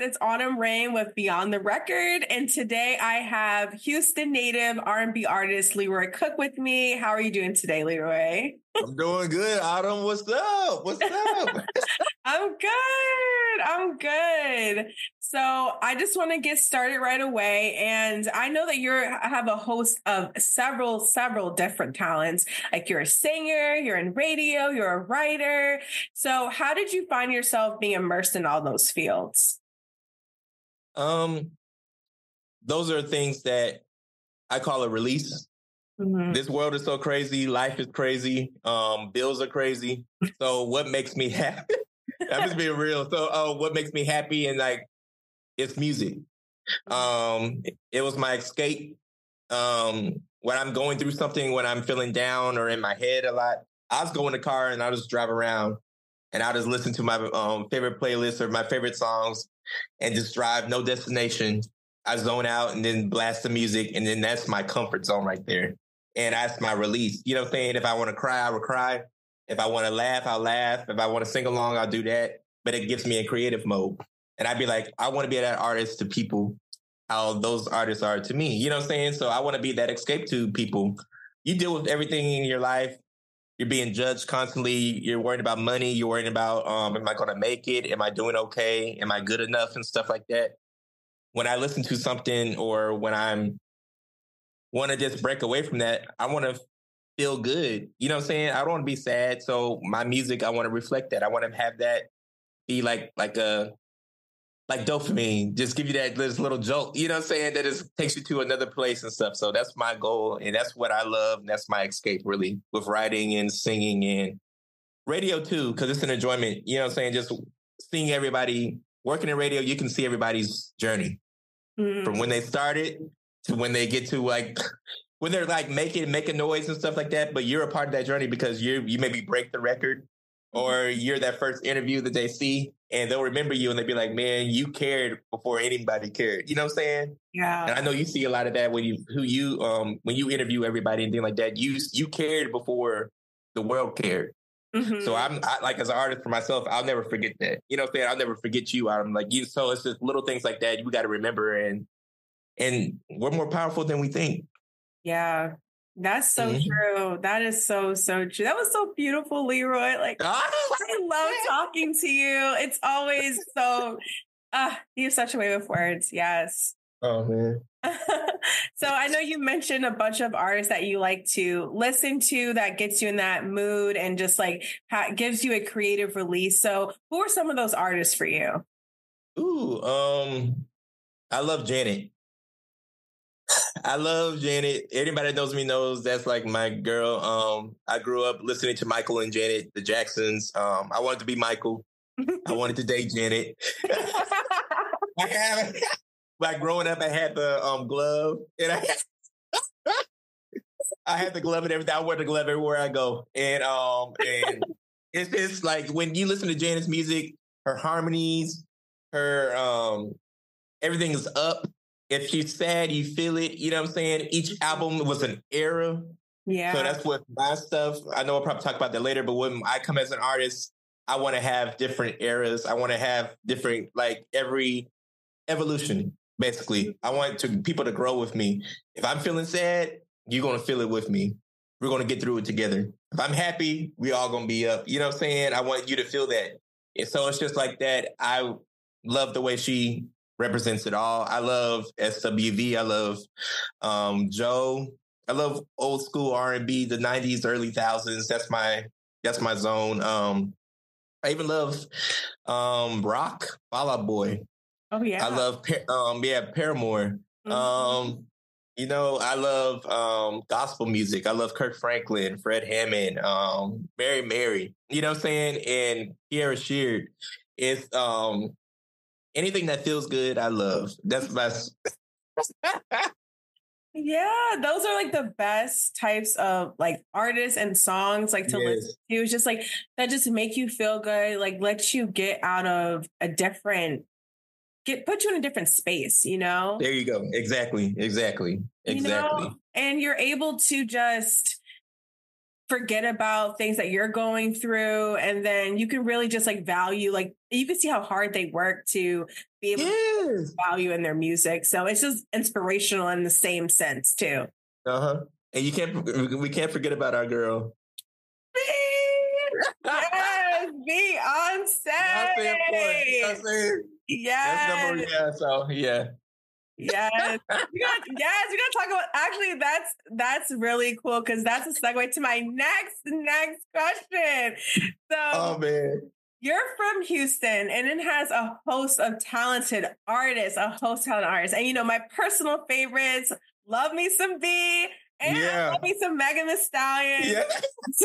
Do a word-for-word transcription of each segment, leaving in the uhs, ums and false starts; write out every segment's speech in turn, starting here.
It's Autumn Rain with Beyond the Record. And today I have Houston native R and B artist Leroy Cook with me. How are you doing today, Leroy? I'm doing good, Autumn. What's up? What's up? I'm good. I'm good. So I just want to get started right away. And I know that you have a host of several, several different talents. Like you're a singer, you're in radio, you're a writer. So how did you find yourself being immersed in all those fields? Um, those are things that I call a release. Mm-hmm. This world is so crazy. Life is crazy. Um, bills are crazy. So what makes me happy? I'm just being real. So, oh, what makes me happy and like, it's music. Um, it was my escape. Um, when I'm going through something, when I'm feeling down or in my head a lot, I'll just go in the car and I'll just drive around and I'll just listen to my um, favorite playlist or my favorite songs and just drive, no destination. I zone out and then blast the music. And then that's my comfort zone right there. And that's my release. You know what I'm saying? If I want to cry, I will cry. If I want to laugh, I'll laugh. If I want to sing along, I'll do that. But it gets me in creative mode. And I'd be like, I want to be that artist to people, how those artists are to me. You know what I'm saying? So I want to be that escape to people. You deal with everything in your life. You're being judged constantly. You're worried about money. You're worried about, um, am I going to make it? Am I doing okay? Am I good enough? And stuff like that. When I listen to something or when I'm want to just break away from that, I want to feel good. You know what I'm saying? I don't want to be sad. So my music, I want to reflect that. I want to have that be like like a like dopamine, just give you that this little jolt. You know what I'm saying? That just takes you to another place and stuff. So that's my goal, and that's what I love. And that's my escape, really, with writing and singing and radio too, because it's an enjoyment. You know what I'm saying? Just seeing everybody working in radio, you can see everybody's journey mm-hmm. from when they started to when they get to like when they're like making making noise and stuff like that. But you're a part of that journey because you you maybe break the record or you're that first interview that they see and they'll remember you and they'll be like, man, you cared before anybody cared. You know what I'm saying? Yeah. And I know you see a lot of that when you who you um when you interview everybody and things like that. You you cared before the world cared. Mm-hmm. So I'm I, like as an artist for myself, I'll never forget that. You know what I'm saying? I'll never forget you. I'm like you. So it's just little things like that you got to remember and and we're more powerful than we think. Yeah, that's so mm-hmm. true. That is so, so true. That was so beautiful, Leroy. Like, I love talking to you. It's always so, uh, you have such a way with words. Yes. Oh, man. So I know you mentioned a bunch of artists that you like to listen to that gets you in that mood and just like ha- gives you a creative release. So who are some of those artists for you? Ooh, um, I love Janet. I love Janet. Anybody that knows me knows that's like my girl. Um, I grew up listening to Michael and Janet, the Jacksons. Um, I wanted to be Michael. I wanted to date Janet. I have, like growing up, I had the um, glove, and I had, I had the glove and everything. I wear the glove everywhere I go, and um, and it's just like when you listen to Janet's music, her harmonies, her um, everything is up. If she's sad, you feel it. You know what I'm saying? Each album was an era. Yeah. So that's what my stuff, I know I'll probably talk about that later, but when I come as an artist, I want to have different eras. I want to have different, like every evolution, basically. I want to people to grow with me. If I'm feeling sad, you're going to feel it with me. We're going to get through it together. If I'm happy, we all going to be up. You know what I'm saying? I want you to feel that. And so it's just like that. I love the way she represents it all. I love S W V. I love um, Joe. I love old school R and B, the nineties, early thousands. That's my that's my zone. Um, I even love um, rock, Fall Out Boy. Oh yeah. I love um, yeah Paramore. Mm-hmm. Um, you know, I love um, gospel music. I love Kirk Franklin, Fred Hammond, um, Mary Mary. You know what I'm saying? And Kierra Sheard. It's um, anything that feels good, I love. That's my. Yeah, those are like the best types of like artists and songs like to yes. listen to. It's just like that just make you feel good, like let you get out of a different get put you in a different space, you know? There you go. Exactly. Exactly. Exactly. You know? And you're able to just forget about things that you're going through. And then you can really just like value, like you can see how hard they work to be able yes. to value in their music. So it's just inspirational in the same sense too. Uh-huh. And you can't, we can't forget about our girl. Yes, Beyonce. Beyonce. Yes. That's number, yeah, so yeah. Yes. We got, yes, we're gonna talk about actually that's that's really cool because that's a segue to my next next question. So oh man. You're from Houston and it has a host of talented artists, a host of talented artists. And you know, my personal favorites, love me some B. And yeah. love me some Megan Thee Stallion. Yeah. So,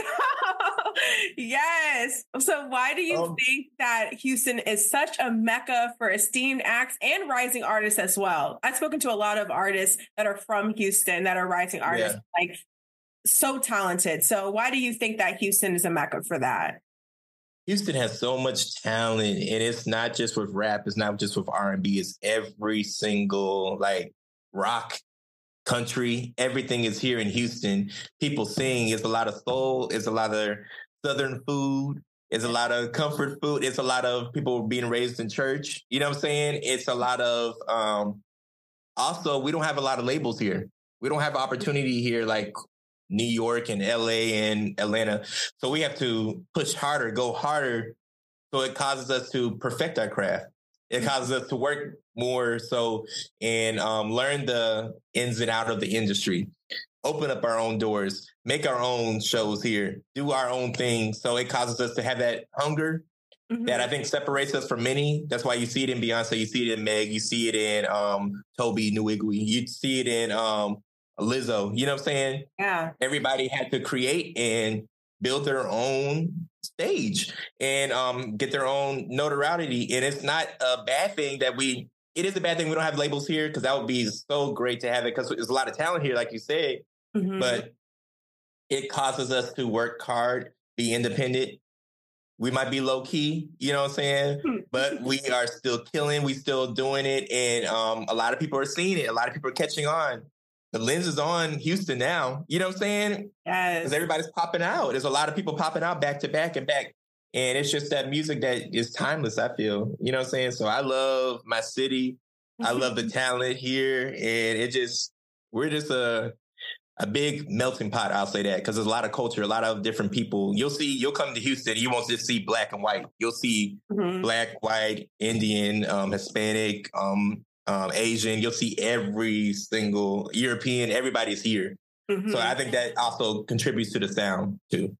yes. So why do you um, think that Houston is such a mecca for esteemed acts and rising artists as well? I've spoken to a lot of artists that are from Houston that are rising artists, yeah. like so talented. So why do you think that Houston is a mecca for that? Houston has so much talent, and it's not just with rap. It's not just with R and B. It's every single like rock, country, everything is here in Houston. People sing. It's a lot of soul. It's a lot of Southern food. It's a lot of comfort food. It's a lot of people being raised in church. You know what I'm saying? It's a lot of, um, also, we don't have a lot of labels here. We don't have opportunity here like New York and L A and Atlanta. So we have to push harder, go harder. So it causes us to perfect our craft. It causes us to work more so and um, learn the ins and out of the industry, open up our own doors, make our own shows here, do our own thing. So it causes us to have that hunger mm-hmm. that I think separates us from many. That's why you see it in Beyonce, you see it in Meg, you see it in um, Toby Nwigwe, you see it in um, Lizzo. You know what I'm saying? Yeah. Everybody had to create and build their own stage and um, get their own notoriety. And it's not a bad thing that we, it is a bad thing we don't have labels here because that would be so great to have it because there's a lot of talent here, like you said, mm-hmm. but it causes us to work hard, be independent. We might be low key, you know what I'm saying? But we are still killing, we still doing it. And um, a lot of people are seeing it. A lot of people are catching on. The lens is on Houston now. You know what I'm saying? Yes. Because everybody's popping out. There's a lot of people popping out back to back and back. And it's just that music that is timeless, I feel. You know what I'm saying? So I love my city. I love the talent here. And it just, we're just a, a big melting pot, I'll say that. Because there's a lot of culture, a lot of different people. You'll see, you'll come to Houston, you won't just see black and white. You'll see mm-hmm. black, white, Indian, um, Hispanic, um, Um, Asian, you'll see every single European, everybody's here. Mm-hmm. So I think that also contributes to the sound too.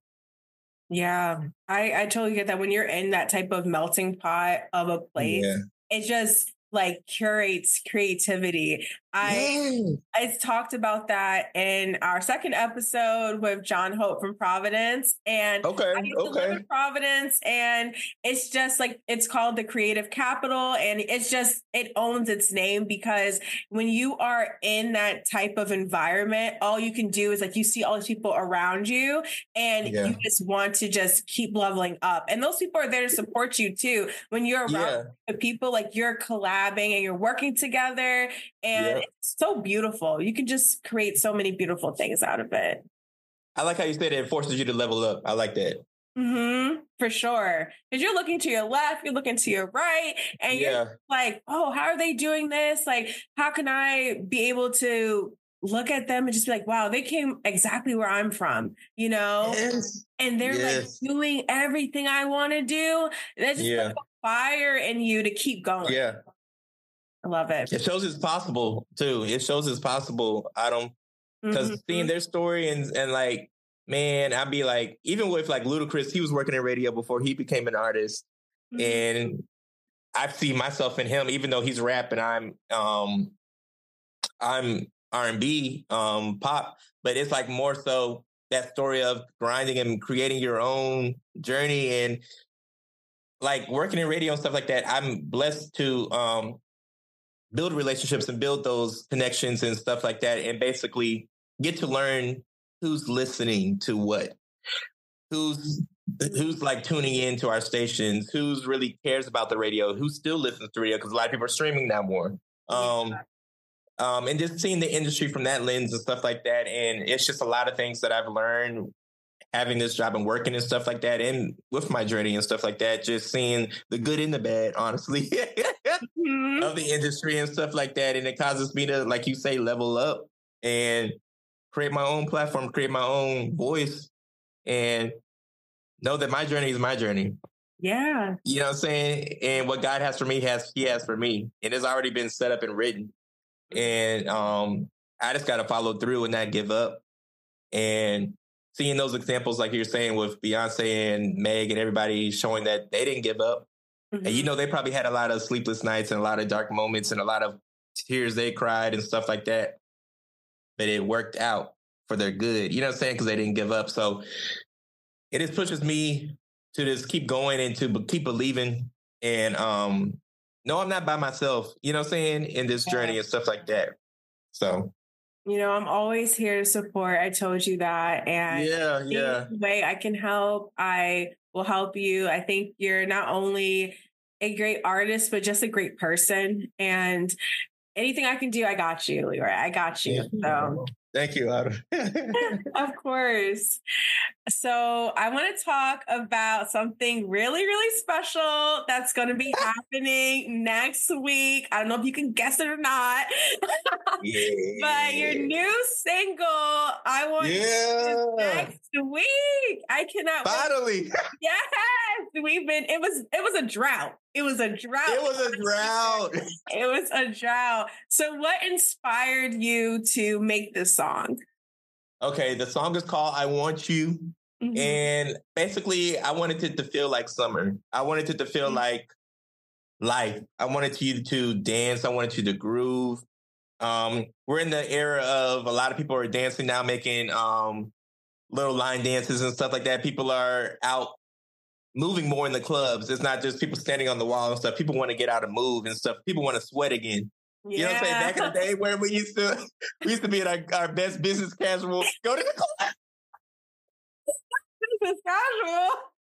Yeah, I, I totally get that. When you're in that type of melting pot of a place, yeah. it just like curates creativity. I yes. I talked about that in our second episode with John Hope from Providence. And okay, I used to okay. live in Providence, and it's just like, it's called the creative capital. And it's just, it owns its name because when you are in that type of environment, all you can do is like, you see all these people around you and yeah. you just want to just keep leveling up. And those people are there to support you too. When you're around yeah. the people, like you're collabing and you're working together, and yeah. it's so beautiful. You can just create so many beautiful things out of it. I like how you said it forces you to level up. I like that. Mm-hmm, for sure. Because you're looking to your left, you're looking to your right, and you're yeah. like, oh, how are they doing this? Like, how can I be able to look at them and just be like, wow, they came exactly where I'm from, you know? Yes. And they're yes. like doing everything I want to do. That's just yeah. like a fire in you to keep going. Yeah. I love it. It shows it's possible too. It shows it's possible. I don't, because mm-hmm. seeing their story and, and like, man, I'd be like, even with like Ludacris, he was working in radio before he became an artist. Mm-hmm. And I see myself in him, even though he's rap and I'm, um, I'm R and B, um, pop, but it's like more so that story of grinding and creating your own journey and like working in radio and stuff like that. I'm blessed to, um, build relationships and build those connections and stuff like that. And basically get to learn who's listening to what, who's, who's like tuning in to our stations, who's really cares about the radio, who still listens to radio. Cause a lot of people are streaming now more. Um, um, and just seeing the industry from that lens and stuff like that. And it's just a lot of things that I've learned having this job and working and stuff like that, and with my journey and stuff like that, just seeing the good and the bad, honestly, mm-hmm. of the industry and stuff like that. And it causes me to, like you say, level up and create my own platform, create my own voice, and know that my journey is my journey. Yeah. You know what I'm saying? And what God has for me has he has for me. And it's already been set up and written. And um, I just got to follow through and not give up. And seeing those examples, like you're saying, with Beyonce and Meg and everybody showing that they didn't give up. Mm-hmm. And, you know, they probably had a lot of sleepless nights and a lot of dark moments and a lot of tears they cried and stuff like that. But it worked out for their good. You know what I'm saying? Because they didn't give up. So it just pushes me to just keep going and to keep believing. And um, no, I'm not by myself, you know what I'm saying, in this journey and stuff like that. So, you know, I'm always here to support. I told you that. And yeah, yeah. Any way I can help, I will help you. I think you're not only a great artist, but just a great person. And anything I can do, I got you, Leroy. I got you. Yeah. So. Thank you, Autumn. Of course. So I want to talk about something really, really special that's going to be happening next week. I don't know if you can guess it or not, yeah. but your new single, I Want yeah. You, next week. I cannot Finally. Wait. Yes. We've been, it was, it was a drought. It was a drought. It was a drought. It was a drought. So what inspired you to make this song? Okay, the song is called I Want You. Mm-hmm. And basically, I wanted it to feel like summer. I wanted it to feel mm-hmm. like life. I wanted you to dance. I wanted you to groove. Um, we're in the era of a lot of people are dancing now, making um, little line dances and stuff like that. People are out moving more in the clubs. It's not just people standing on the wall and stuff. People want to get out and move and stuff. People want to sweat again. Yeah. You know what I'm saying? Back in the day where we used to we used to be at our, our best business casual. Go to the club. Business casual.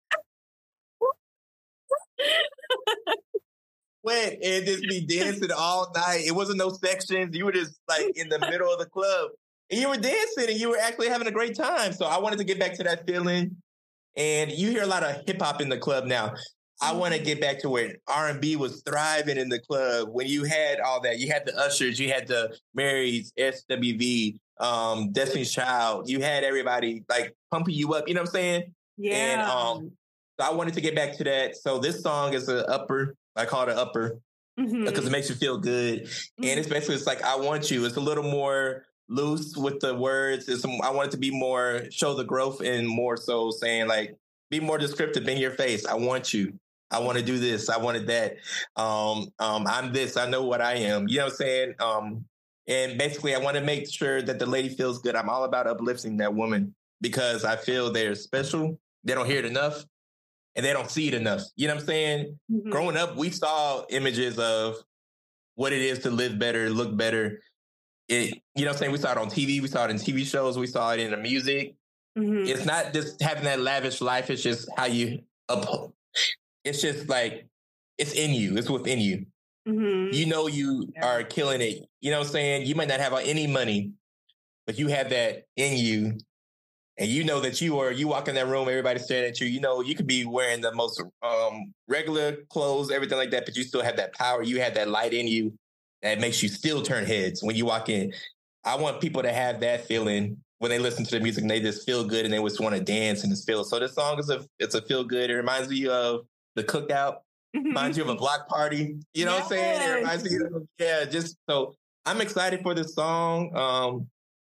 Sweat and just be dancing all night. It wasn't no sections. You were just like in the middle of the club. And you were dancing and you were actually having a great time. So I wanted to get back to that feeling. And you hear a lot of hip hop in the club now. I want to get back to where R and B was thriving in the club. When you had all that, you had the Ushers, you had the Marys, S W V, um, Destiny's Child. You had everybody like pumping you up. You know what I'm saying? Yeah. And um, so I wanted to get back to that. So this song is an upper. I call it an upper mm-hmm. because it makes you feel good. Mm-hmm. And it's basically it's like I want you. It's a little more loose with the words. It's, I want it to be more, show the growth and more so saying like, be more descriptive in your face. I want you. I want to do this. I wanted that. Um, um, I'm this. I know what I am. You know what I'm saying? Um, and basically, I want to make sure that the lady feels good. I'm all about uplifting that woman because I feel they're special. They don't hear it enough and they don't see it enough. You know what I'm saying? Mm-hmm. Growing up, we saw images of what it is to live better, look better. It, you know what I'm saying? We saw it on T V. We saw it in T V shows. We saw it in the music. Mm-hmm. It's not just having that lavish life. It's just how you up. It's just like, it's in you. It's within you. Mm-hmm. You know you yeah. are killing it. You know what I'm saying? You might not have any money, but you have that in you. And you know that you are, you walk in that room, everybody's staring at you. You know, you could be wearing the most um, regular clothes, everything like that, but you still have that power. You have that light in you that makes you still turn heads when you walk in. I want people to have that feeling when they listen to the music and they just feel good and they just want to dance and just feel. So this song is a, it's a feel good. It reminds me of the cookout, reminds you of a block party. You know yes. what I'm saying? It reminds you of, yeah, just so I'm excited for this song. Um,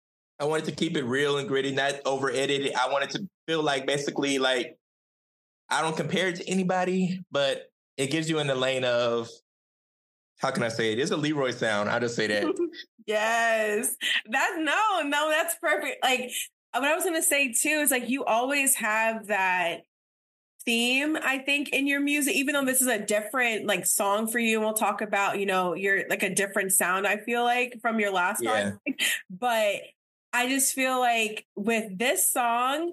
I wanted to keep it real and gritty, not over edited. I wanted to feel like basically like I don't compare it to anybody, but it gives you in the lane of, how can I say it? It's a Leroy sound. I'll just say that. Yes. That's no, no, that's perfect. Like what I was going to say too, is like you always have that theme, I think, in your music, even though this is a different like song for you. And we'll talk about, you know, you're like a different sound, I feel like, from your last yeah. song. But I just feel like with this song,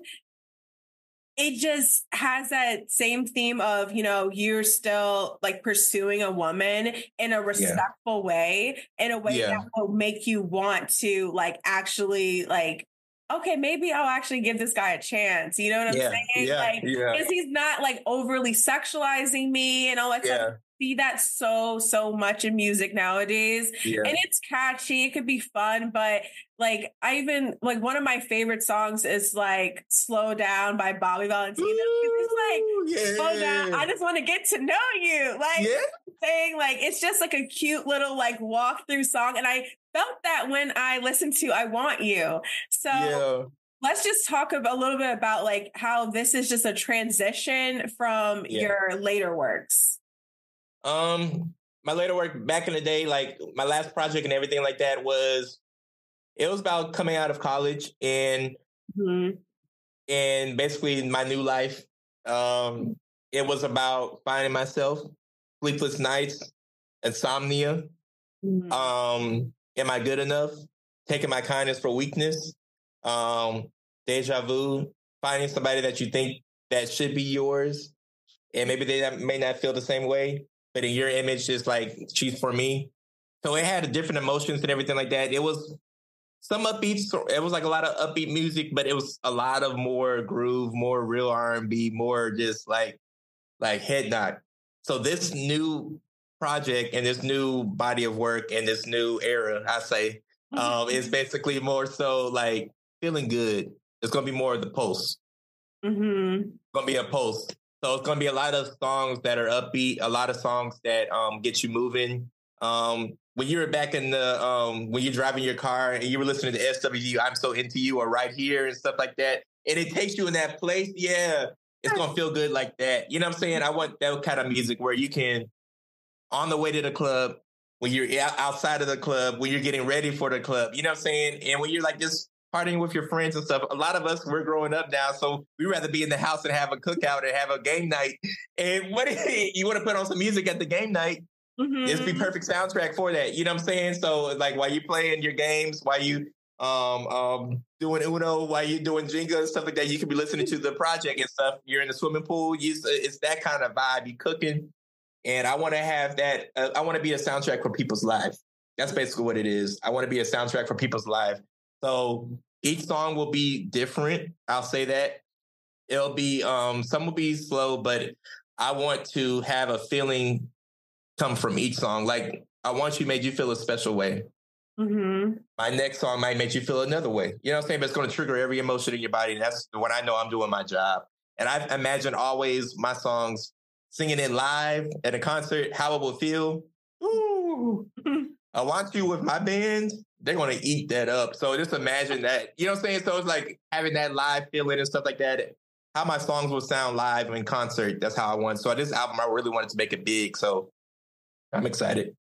it just has that same theme of, you know, you're still like pursuing a woman in a respectful yeah. way, in a way yeah. that will make you want to like actually like, okay, maybe I'll actually give this guy a chance. You know what I'm yeah, saying? Yeah, like, yeah. because he's not like overly sexualizing me and all that Yeah. stuff. See that so, so much in music nowadays. Yeah. And it's catchy. It could be fun, but like I even like one of my favorite songs is like Slow Down by Bobby Valentino. It's like, yeah. slow down. I just want to get to know you. Like yeah. saying like it's just like a cute little like walk through song. And I felt that when I listened to I Want You. So yeah. let's just talk a little bit about like how this is just a transition from Yeah. your later works. Um, my later work back in the day, like my last project and everything like that was, it was about coming out of college and, Mm-hmm. and basically my new life. Um, it was about finding myself, sleepless nights, insomnia. Mm-hmm. Um, am I good enough? Taking my kindness for weakness. Um, deja vu, finding somebody that you think that should be yours. And maybe they may not feel the same way, but in your image, just like, she's for me. So it had different emotions and everything like that. It was some upbeat. It was like a lot of upbeat music, but it was a lot of more groove, more real R and B, more just like, like head knock. So this new project and this new body of work and this new era, I say, um, is basically more so like feeling good. It's going to be more of the pulse. Mm-hmm. It's going to be a pulse. So it's going to be a lot of songs that are upbeat, a lot of songs that um, get you moving. Um, when you were back in the, um, when you're driving your car and you were listening to S W U, I'm So Into You, or Right Here and stuff like that, and it takes you in that place, yeah, it's going to feel good like that. You know what I'm saying? I want that kind of music where you can, on the way to the club, when you're outside of the club, when you're getting ready for the club, you know what I'm saying? And when you're like just partying with your friends and stuff. A lot of us, we're growing up now, so we'd rather be in the house and have a cookout and have a game night. And what if you want to put on some music at the game night? Mm-hmm. This be perfect soundtrack for that. You know what I'm saying? So like while you playing your games, while you um um doing Uno, while you doing Jenga and stuff like that, you could be listening to the project and stuff. You're in the swimming pool. You, it's that kind of vibe. You cooking. And I want to have that. Uh, I want to be a soundtrack for people's lives. That's basically what it is. I want to be a soundtrack for people's life. So each song will be different. I'll say that. It'll be, um, some will be slow, but I want to have a feeling come from each song. Like, I Want You made you feel a special way. Mm-hmm. My next song might make you feel another way. You know what I'm saying? But it's going to trigger every emotion in your body. And that's when I know I'm doing my job. And I imagine always my songs, singing it live at a concert, how it will feel. Ooh, I Want You with my band, they're going to eat that up. So just imagine that, you know what I'm saying? So it's like having that live feeling and stuff like that. How my songs will sound live in concert. That's how I want. So this album, I really wanted to make it big. So I'm excited.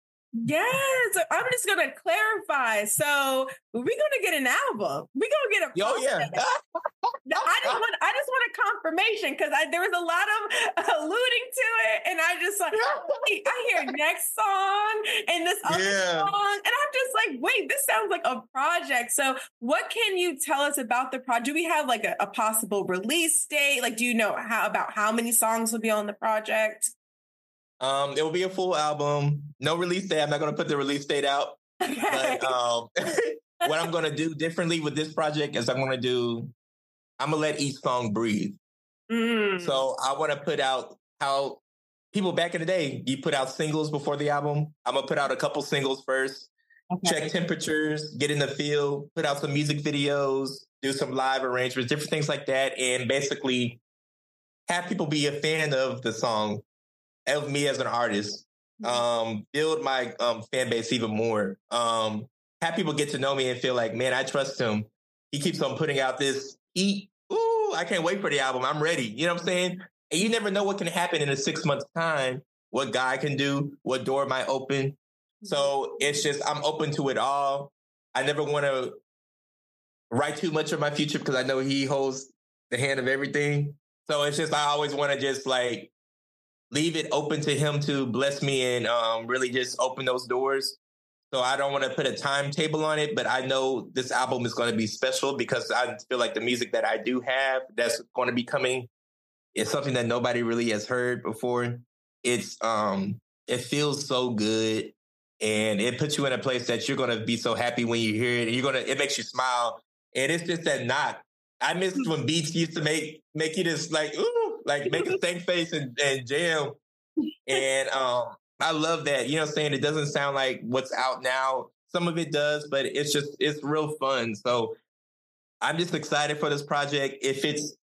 Yes, I'm just gonna clarify. So we're gonna get an album. We're gonna get a. Oh yeah. I just want. I just want a confirmation because I there was a lot of alluding to it, and I just like wait, I hear next song and this other yeah. song, and I'm just like, wait, this sounds like a project. So what can you tell us about the project? Do we have like a, a possible release date? Like, do you know how about how many songs will be on the project? Um, it will be a full album. No release date. I'm not going to put the release date out. Okay. But um, what I'm going to do differently with this project is I'm going to do, I'm going to let each song breathe. Mm. So I want to put out how people back in the day, you put out singles before the album. I'm going to put out a couple singles first, okay. Check temperatures, get in the field, put out some music videos, do some live arrangements, different things like that. And basically have people be a fan of the song, of me as an artist, um, build my um, fan base even more. Um, have people get to know me and feel like, man, I trust him. He keeps on putting out this heat. Ooh, I can't wait for the album. I'm ready. You know what I'm saying? And you never know what can happen in a six months time, what God can do, what door might open. So it's just, I'm open to it all. I never want to write too much of my future because I know he holds the hand of everything. So it's just, I always want to just like, leave it open to him to bless me and um, really just open those doors. So I don't want to put a timetable on it, but I know this album is going to be special because I feel like the music that I do have that's going to be coming is something that nobody really has heard before. It's um, it feels so good, and it puts you in a place that you're going to be so happy when you hear it. And you're gonna, it makes you smile, And it's just that knock. I miss when beats used to make make you just like, ooh, like make a stank face and, and jam. And um, I love that. You know what I'm saying? It doesn't sound like what's out now. Some of it does, but it's just, it's real fun. So I'm just excited for this project. If it's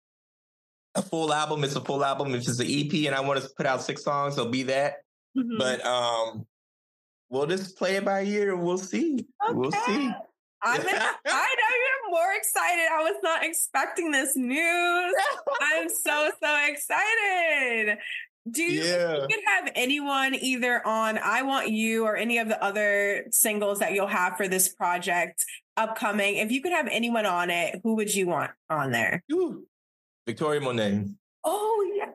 a full album, it's a full album. If it's an E P and I want to put out six songs, it'll be that. Mm-hmm. But um, we'll just play it by ear and we'll see. Okay. We'll see. I'm in, I know you're more excited. I was not expecting this news. I'm so, so excited. Do you yeah. think you could have anyone either on I Want You or any of the other singles that you'll have for this project upcoming? If you could have anyone on it, who would you want on there? Ooh. Victoria Monet. Oh, yeah.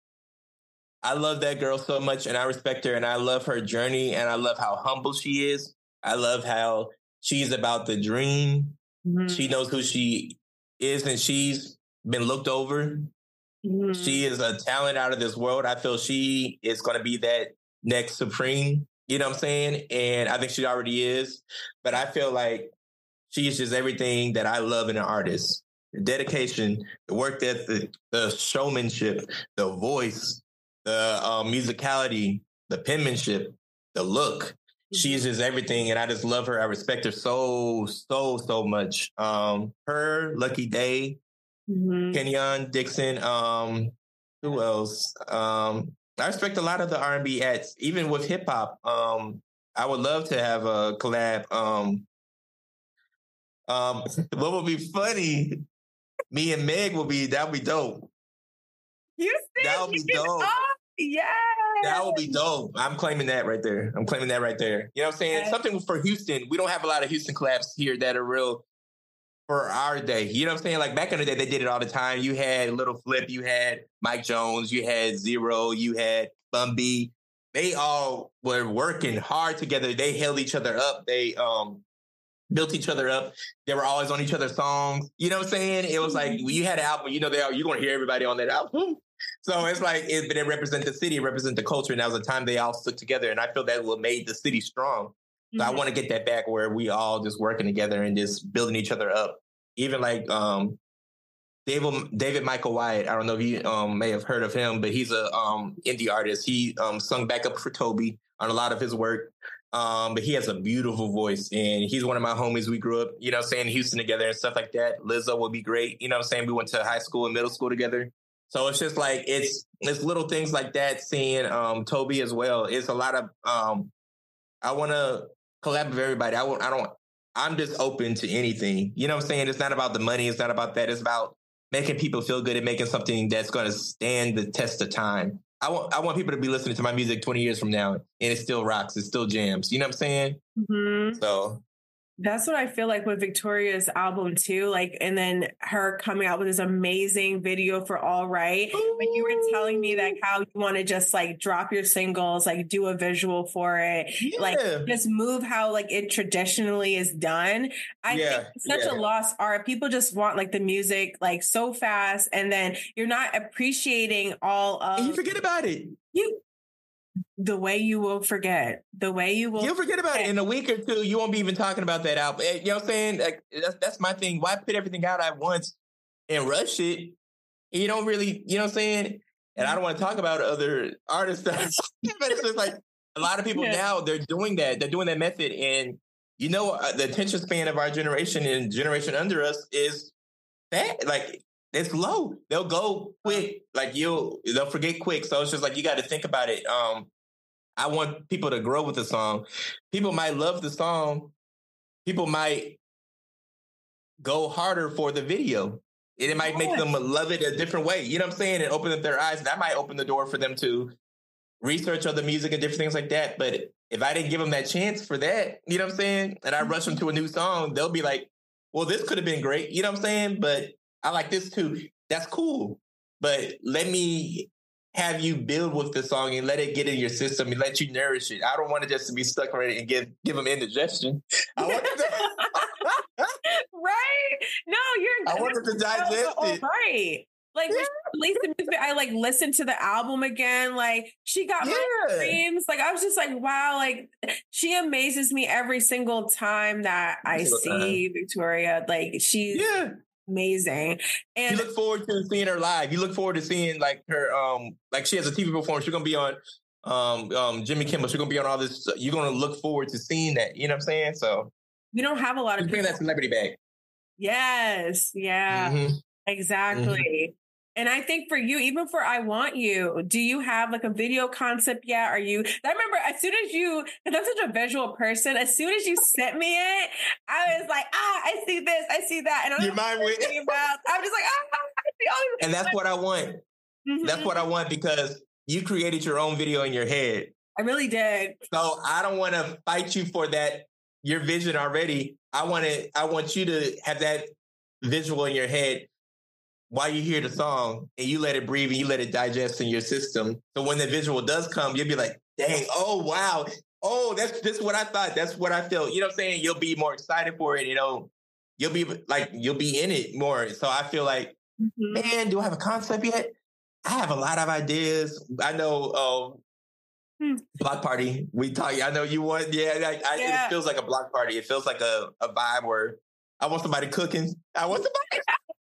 I love that girl so much and I respect her and I love her journey and I love how humble she is. I love how she's about the dream. Mm-hmm. She knows who she is and she's been looked over. Mm-hmm. She is a talent out of this world. I feel she is going to be that next Supreme, you know what I'm saying? And I think she already is. But I feel like she is just everything that I love in an artist. The dedication, the work ethic, the showmanship, the voice, the uh, musicality, the penmanship, the look. She's just everything, and I just love her. I respect her so, so, so much. Um, her, Lucky Day, mm-hmm. Kenyon Dixon, um, who else? Um, I respect a lot of the R and B acts, even with hip hop. Um, I would love to have a collab. Um, um, what would be funny? Me and Meg will be, that would be dope. You that would be dope. Yeah. That would be dope. I'm claiming that right there. I'm claiming that right there. You know what I'm saying? Okay. Something for Houston. We don't have a lot of Houston collabs here that are real for our day. You know what I'm saying? Like back in the day, they did it all the time. You had Little Flip, you had Mike Jones, you had Zero, you had Bun B. They all were working hard together. They held each other up. They um built each other up. They were always on each other's songs. You know what I'm saying? It was like, when you had an album, you know, they are, you're going to hear everybody on that album. So it's like, it, but it represents the city, it represents the culture. And that was a time they all stood together. And I feel that what made the city strong. So mm-hmm. I want to get that back where we all just working together and just building each other up. Even like um, David, David Michael Wyatt. I don't know if you um, may have heard of him, but he's a um, indie artist. He um, sung back up for Toby on a lot of his work. Um, but he has a beautiful voice and he's one of my homies. We grew up, you know, saying Houston together and stuff like that. Lizzo would be great. You know what I'm saying? We went to high school and middle school together. So it's just like, it's, it's little things like that, seeing um, Toby as well. It's a lot of, um, I want to collab with everybody. I won't, I don't, I'm just open to anything. You know what I'm saying? It's not about the money. It's not about that. It's about making people feel good and making something that's going to stand the test of time. I want, I want people to be listening to my music twenty years from now and it still rocks. It still jams. You know what I'm saying? Mm-hmm. So. That's what I feel like with Victoria's album too. Like, and then her coming out with this amazing video for All Right. Ooh. When you were telling me that how you want to just like drop your singles, like do a visual for it, yeah. like just move how like it traditionally is done. I yeah. think it's such yeah. a lost art. People just want like the music like so fast, and then you're not appreciating all of. And you forget about it. You. The way you will forget, the way you will. You'll forget about forget. it in a week or two. You won't be even talking about that album. You know what I'm saying? Like, that's, that's my thing. Why put everything out at once and rush it? You don't really, you know what I'm saying? And I don't want to talk about other artists. But it's just like a lot of people yeah. now, they're doing that. They're doing that method. And, you know, uh, the attention span of our generation and generation under us is bad. Like, it's low. They'll go quick. Like you'll, they'll forget quick. So it's just like, you got to think about it. Um, I want people to grow with the song. People might love the song. People might go harder for the video. And it might make them love it a different way. You know what I'm saying? And open up their eyes. That might open the door for them to research other music and different things like that. But if I didn't give them that chance for that, you know what I'm saying? And I rush them to a new song, they'll be like, well, this could have been great. You know what I'm saying? But I like this too. That's cool. But let me have you build with the song and let it get in your system and let you nourish it. I don't want it just to be stuck on it and give give them indigestion. I want it to right? No, you're. I want it to digest so, it. Right. Like when she released the music, I like listened to the album again. Like she got Yeah. my dreams. Like I was just like, wow, like she amazes me every single time that I Single see Victoria. Like she's Yeah. amazing. And You look forward to seeing her live. You look forward to seeing like her, um, like she has a T V performance. She's gonna be on um, um, Jimmy Kimmel. She's gonna be on all this. You're gonna look forward to seeing that. You know what I'm saying? So we don't have a lot of bring people. that celebrity back. Yes, yeah, Mm-hmm. exactly. Mm-hmm. And I think for you, even for I Want You, do you have like a video concept yet? Are you, I remember as soon as you, because I'm such a visual person, as soon as you sent me it, I was like, ah, I see this, I see that. And I'm Your mind went. about, I'm just like, ah, I see all this. And that's what I want. Mm-hmm. That's what I want because you created your own video in your head. I really did. So I don't want to fight you for that, your vision already. I want to, I want you to have that visual in your head while you hear the song and you let it breathe and you let it digest in your system. So when the visual does come, you'll be like, dang, oh, wow. Oh, that's just what I thought. That's what I felt. You know what I'm saying? You'll be more excited for it. You know, you'll be like, you'll be in it more. So I feel like, mm-hmm. man, do I have a concept yet? I have a lot of ideas. I know uh, hmm. Block Party. We talk. I know you want, yeah, like, I, yeah. It feels like a block party. It feels like a, a vibe where I want somebody cooking. I want somebody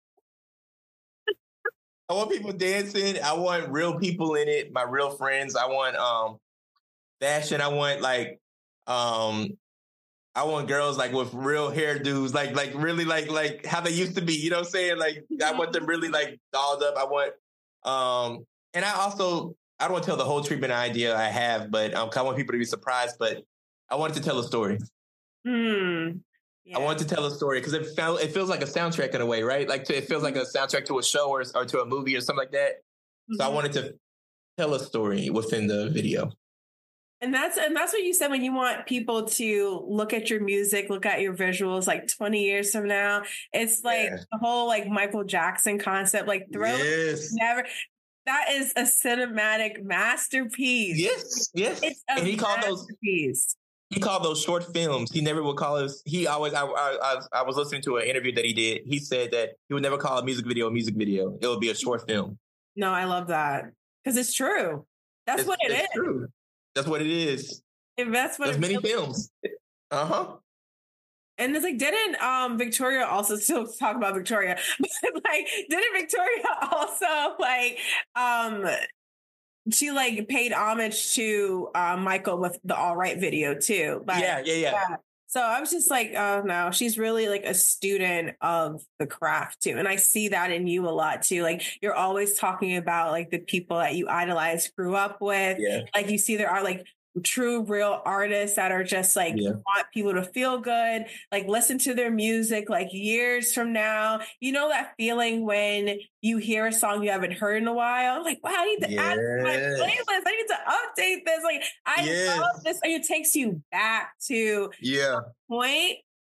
I want people dancing. I want real people in it, my real friends. I want um fashion. I want like um I want girls like with real hairdos, like like really like like how they used to be. You know what I'm saying? Like I want them really like dolled up. I want um and I also I don't want to tell the whole treatment idea I have, but um, I want people to be surprised. But I wanted to tell a story. Hmm. Yeah. I wanted to tell a story because it felt it feels like a soundtrack in a way, right? Like to, it feels like a soundtrack to a show or, or to a movie or something like that. Mm-hmm. So I wanted to tell a story within the video. And that's and that's what you said when you want people to look at your music, look at your visuals like twenty years from now. It's like yeah. the whole like Michael Jackson concept, like Thriller yes. never. That is a cinematic masterpiece. Yes, yes. It's a and he called masterpiece. those. He called those short films. He never would call us. He always. I, I, I was listening to an interview that he did. He said that he would never call a music video a music video. It would be a short film. No, I love that because it's true. That's it's, what it it's is. True. That's what it is. If that's what there's many really films. Uh huh. And it's like, didn't um Victoria also still talk about Victoria? But like, didn't Victoria also like um. She like paid homage to uh, Michael with the All Right video too. Like, yeah, yeah, yeah, yeah. So I was just like, oh no, she's really like a student of the craft too. And I see that in you a lot too. Like you're always talking about like the people that you idolize, grew up with. Yeah. Like you see there are like true, real artists that are just like yeah. want people to feel good, like listen to their music like years from now. You know that feeling when you hear a song you haven't heard in a while? Like, wow, I need to yes. add to my playlist. I need to update this. Like, I yes. love this. And it takes you back to yeah point.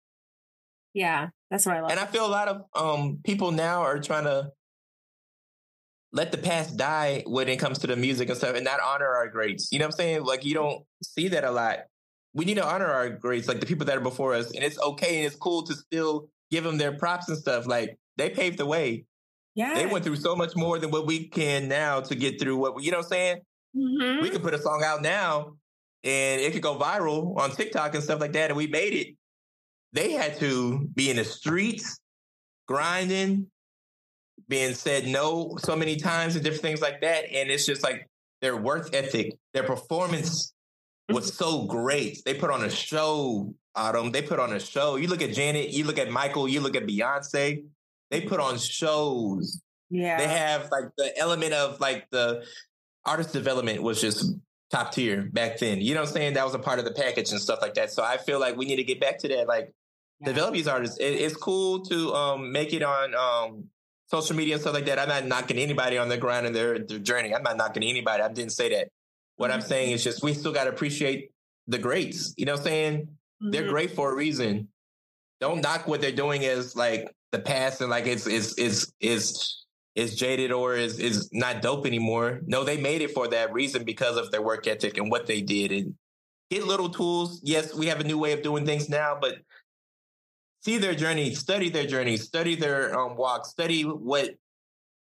Yeah, that's what I love. And I feel a lot of um people now are trying to let the past die when it comes to the music and stuff and not honor our greats. You know what I'm saying? Like, you don't see that a lot. We need to honor our greats, like the people that are before us. And it's okay and it's cool to still give them their props and stuff. Like, they paved the way. Yeah. They went through so much more than what we can now to get through what, you know what I'm saying? Mm-hmm. We could put a song out now and it could go viral on TikTok and stuff like that. And we made it. They had to be in the streets, grinding, being said no so many times and different things like that. And it's just like their work ethic, their performance was so great. They put on a show, Autumn. They put on a show. You look at Janet, you look at Michael, you look at Beyonce. They put on shows. Yeah. They have like the element of like the artist development was just top tier back then. You know what I'm saying? That was a part of the package and stuff like that. So I feel like we need to get back to that. Like yeah. develop these artists. It, it's cool to um, make it on um, social media and stuff like that. I'm not knocking anybody on their grind and their, their journey. I'm not knocking anybody. I didn't say that. What mm-hmm. I'm saying is just we still got to appreciate the greats. You know what I'm saying? Mm-hmm. They're great for a reason. Don't knock what they're doing as like the past and like it's is is is is jaded or is is not dope anymore. No, they made it for that reason because of their work ethic and what they did. And get little tools. Yes, we have a new way of doing things now, but see their journey, study their journey, study their um, walk, study what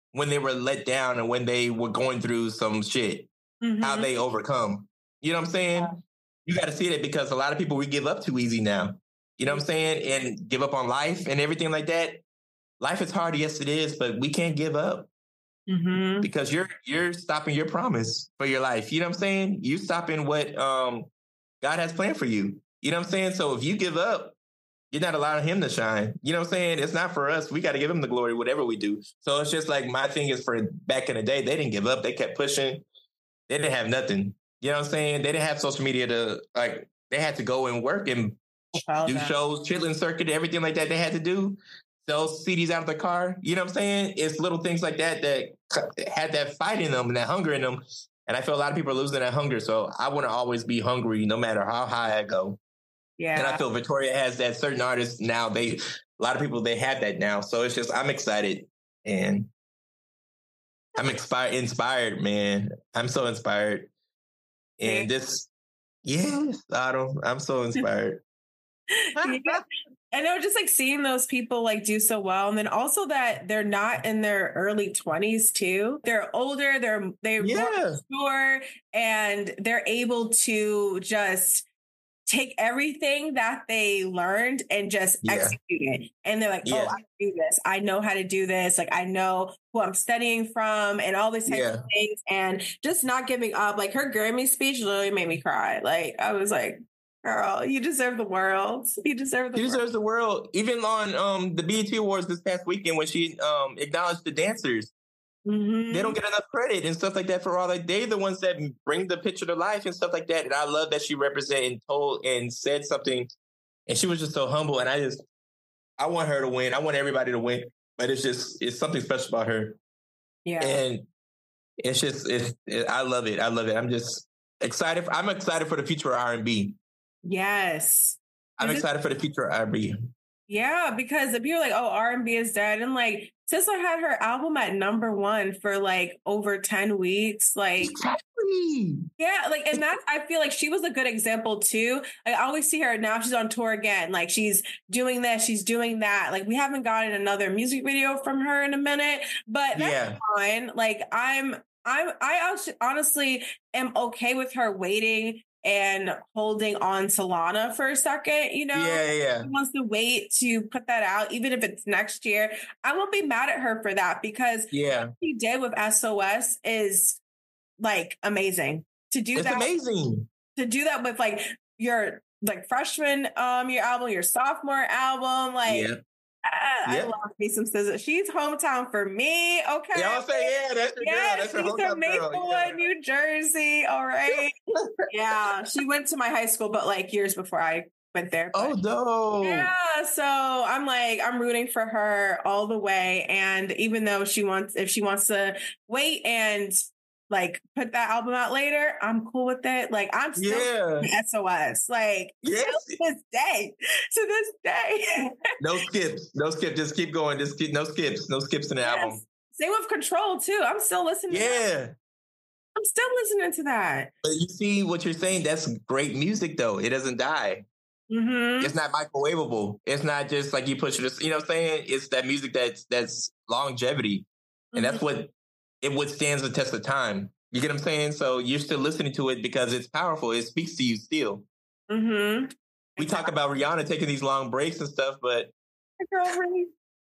when they were let down and when they were going through some shit, mm-hmm. how they overcome. You know what I'm saying? Yeah. You got to see that because a lot of people, we give up too easy now. You know what I'm saying? And give up on life and everything like that. Life is hard. Yes, it is. But we can't give up mm-hmm. because you're you're stopping your promise for your life. You know what I'm saying? You stopping what um, God has planned for you. You know what I'm saying? So if you give up, you're not allowing him to shine. You know what I'm saying? It's not for us. We got to give him the glory, whatever we do. So it's just like my thing is for back in the day, they didn't give up. They kept pushing. They didn't have nothing. You know what I'm saying? They didn't have social media to, like, they had to go and work and do that. Shows, Chitlin Circuit, everything like that they had to do. Sell C Ds out of the car. You know what I'm saying? It's little things like that that had that fight in them and that hunger in them. And I feel a lot of people are losing that hunger. So I want to always be hungry no matter how high I go. Yeah. And I feel Victoria has that. Certain artists now, they, a lot of people, they have that now. So it's just, I'm excited and I'm inspired, inspired, man. I'm so inspired. And this, yes, I don't, I'm so inspired. Yeah. I know, just like seeing those people like do so well. And then also that they're not in their early twenties too. They're older, they're, they're yeah. more mature, and they're able to just take everything that they learned and just yeah. execute it. And they're like, yeah. oh, I can do this. I know how to do this. Like, I know who I'm studying from and all these types yeah. of things. And just not giving up. Like, her Grammy speech literally made me cry. Like, I was like, girl, you deserve the world. You deserve the She world. deserves the world. Even on um, the B E T Awards this past weekend when she um, acknowledged the dancers. Mm-hmm. They don't get enough credit and stuff like that for all like they're the ones that bring the picture to life and stuff like that. And I love that she represented and told and said something, and she was just so humble. And I just, I want her to win. I want everybody to win. But it's just, it's something special about her. Yeah. And it's just, it's, it, I love it. I love it. I'm just excited. For, I'm excited for the future of R and B. Yes. I'm excited for the future of R and B. Yeah, because if you're like, oh, R and B is dead, and like Sisla had her album at number one for like over ten weeks. Like, exactly. Yeah, like, and that I feel like she was a good example too. I always see her now, she's on tour again. Like, she's doing this, she's doing that. Like, we haven't gotten another music video from her in a minute, but that's yeah. fine. Like, I'm I'm I honestly am okay with her waiting and holding on to Lana for a second, you know? Yeah, yeah. She wants to wait to put that out, even if it's next year. I won't be mad at her for that because yeah. what she did with S O S is like amazing. To do it's that, amazing. To do that with like your like freshman um your album, your sophomore album, like. Yeah. I, yep. I love me some S Z A. She's hometown for me. Okay. Yeah, I'll say, yeah, that's her yeah, girl. That's her she's hometown from Maplewood, yeah. New Jersey. All right. Yeah. She went to my high school, but like years before I went there. But, oh, no. Yeah. So I'm like, I'm rooting for her all the way. And even though she wants, if she wants to wait and like put that album out later, I'm cool with it. Like, I'm still yeah. S O S. Like, yes. to this day, to this day. No skips, no skips. Just keep going. Just keep, no skips, no skips in the yes. album. Same with Control too. I'm still listening. Yeah, to that. I'm still listening to that. But you see what you're saying? That's great music, though. It doesn't die. Mm-hmm. It's not microwavable. It's not just like you push it. You know what I'm saying? It's that music that's that's longevity, and mm-hmm. that's what. It withstands the test of time. You get what I'm saying? So you're still listening to it because it's powerful. It speaks to you still. Mm-hmm. We talk about Rihanna taking these long breaks and stuff, but... Girl, really?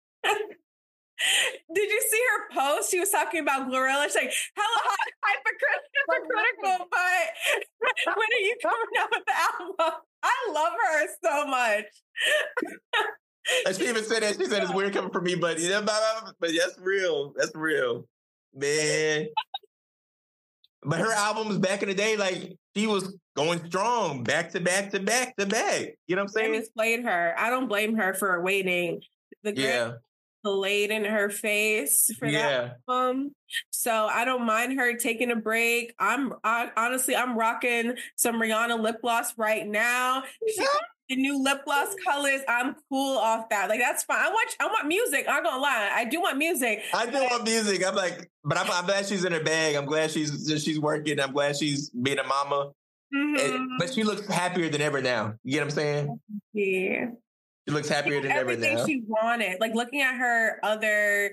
Did you see her post? She was talking about Glorilla. She's like, hella hot, hypocritical, but when are you coming out with the album? I love her so much. And she even said that. She said it's weird coming from me, but, you know, but that's real. That's real. Man. But her albums back in the day, like, she was going strong, back to back to back to back. You know what I'm saying? I misplayed her. I don't blame her for waiting. The yeah. laid in her face for yeah. that album. So I don't mind her taking a break. I'm I, honestly, I'm rocking some Rihanna lip gloss right now. She the new lip gloss colors. I'm cool off that. Like, that's fine. I want I want music. I'm not gonna lie. I do want music. I do want music. I'm like, but I'm, I'm glad she's in her bag. I'm glad she's she's working. I'm glad she's being a mama. Mm-hmm. And, but she looks happier than ever now. You get what I'm saying? Yeah. She looks happier than ever now. Everything she wanted. Like, looking at her other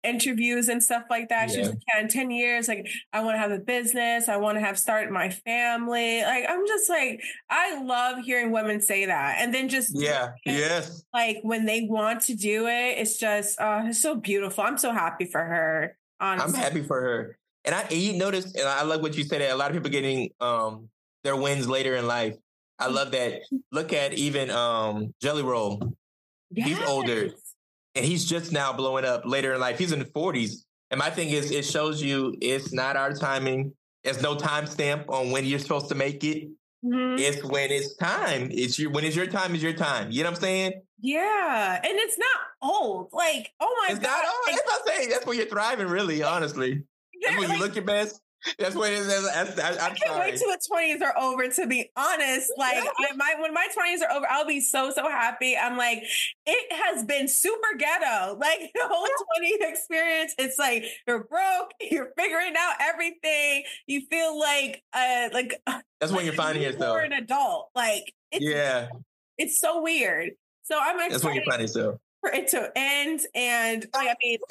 interviews and stuff like that. Yeah. She was like, yeah, in ten years, like, I want to have a business. I want to have started my family. Like, I'm just like, I love hearing women say that. And then just, yeah, yes. like when they want to do it, it's just, uh, it's so beautiful. I'm so happy for her. Honestly. I'm happy for her. And I, and you notice, and I love what you said, that a lot of people getting um, their wins later in life. I love that. Look at even um, Jelly Roll. Yes. He's older. And he's just now blowing up later in life. He's in the forties. And my thing is, it shows you it's not our timing. There's no time stamp on when you're supposed to make it. Mm-hmm. It's when it's time. It's your when it's your time is your time. You know what I'm saying? Yeah. And it's not old. Like, oh my it's God. It's not old. Like, that's what I'm saying. That's when you're thriving, really, honestly. Yeah, that's when like, you look your best. That's what it is. That's, that's, I'm I can't sorry. wait till the twenties are over, to be honest. Like, I, my when my twenties are over, I'll be so, so happy. I'm like, it has been super ghetto. Like, the whole twenties experience, it's like, you're broke, you're figuring out everything. You feel like, uh, like, that's when like you're finding you're yourself. You're an adult. Like, it's, yeah. It's so weird. So I'm excited that's when you're finding yourself. For it to end. And, like, I mean...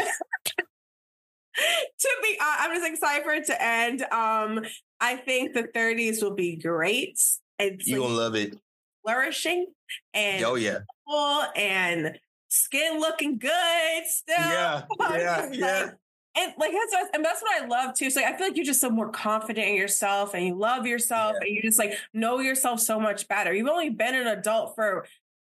to be uh, I'm just excited for it to end. Um, I think the thirties will be great. It's you like gonna love it. Flourishing and oh yeah, cool and skin looking good still. Yeah, yeah, like, yeah. And like that's and that's what I love too. So like, I feel like you're just so more confident in yourself and you love yourself yeah. and you just like know yourself so much better. You've only been an adult for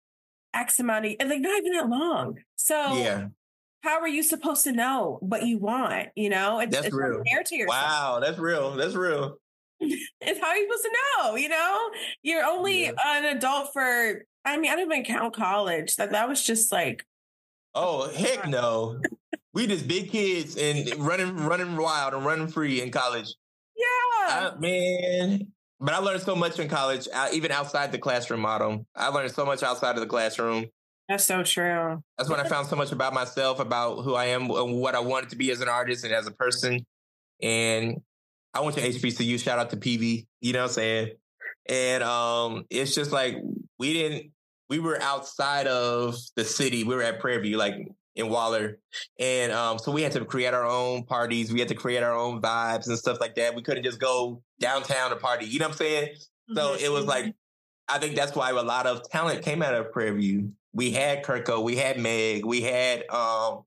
X amount of and like not even that long. So yeah. How are you supposed to know what you want? You know, it's, that's it's real. Fair to yourself. Wow, that's real. That's real. It's how are you supposed to know? You know, you're only yeah. an adult for. I mean, I don't even count college. That that was just like. Oh heck no! We just big kids and running, running wild and running free in college. Yeah, I, man. But I learned so much in college, even outside the classroom. Model, I learned so much outside of the classroom. That's so true. That's when I found so much about myself, about who I am, and what I wanted to be as an artist and as a person. And I went to H B C U. Shout out to P V. You know what I'm saying? And um, it's just like we didn't. We were outside of the city. We were at Prairie View, like in Waller, and um, so we had to create our own parties. We had to create our own vibes and stuff like that. We couldn't just go downtown to party. You know what I'm saying? Mm-hmm. So it was like, I think that's why a lot of talent came out of Prairie View. We had Kirko, we had Meg, we had um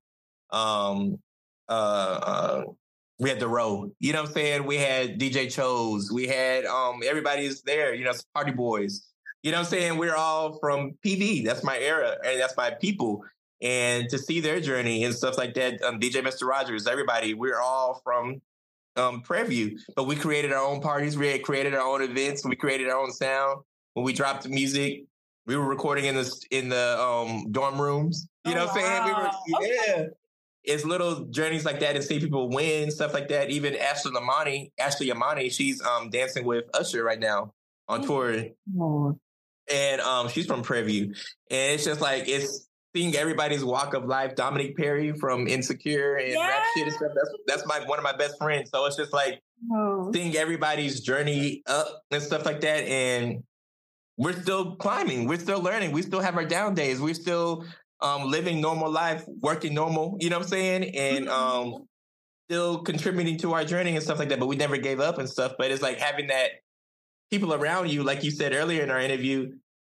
um uh, uh we had The Row. You know what I'm saying? We had D J Chose. We had um everybody's there, you know, Party Boys. You know what I'm saying? We're all from P V. That's my era and that's my people. And to see their journey and stuff like that, um, D J Mister Rogers, everybody, we're all from um Prairie View. But we created our own parties, we had created our own events, we created our own sound. When we dropped the music, we were recording in the in the um, dorm rooms. You oh, know what I'm saying? Wow. We were, yeah. Okay. It's little journeys like that and see people win, stuff like that. Even Ashley Lamani, Ashley Yamani, she's um, dancing with Usher right now on oh. tour. Oh. And um, she's from Prairie View. And it's just like, it's seeing everybody's walk of life. Dominic Perry from Insecure and yeah. rap shit and stuff. That's, that's my one of my best friends. So it's just like oh. seeing everybody's journey up and stuff like that. And we're still climbing. We're still learning. We still have our down days. We're still um, living normal life, working normal, you know what I'm saying? And um, still contributing to our journey and stuff like that. But we never gave up and stuff. But it's like having that people around you, like you said earlier in our interview,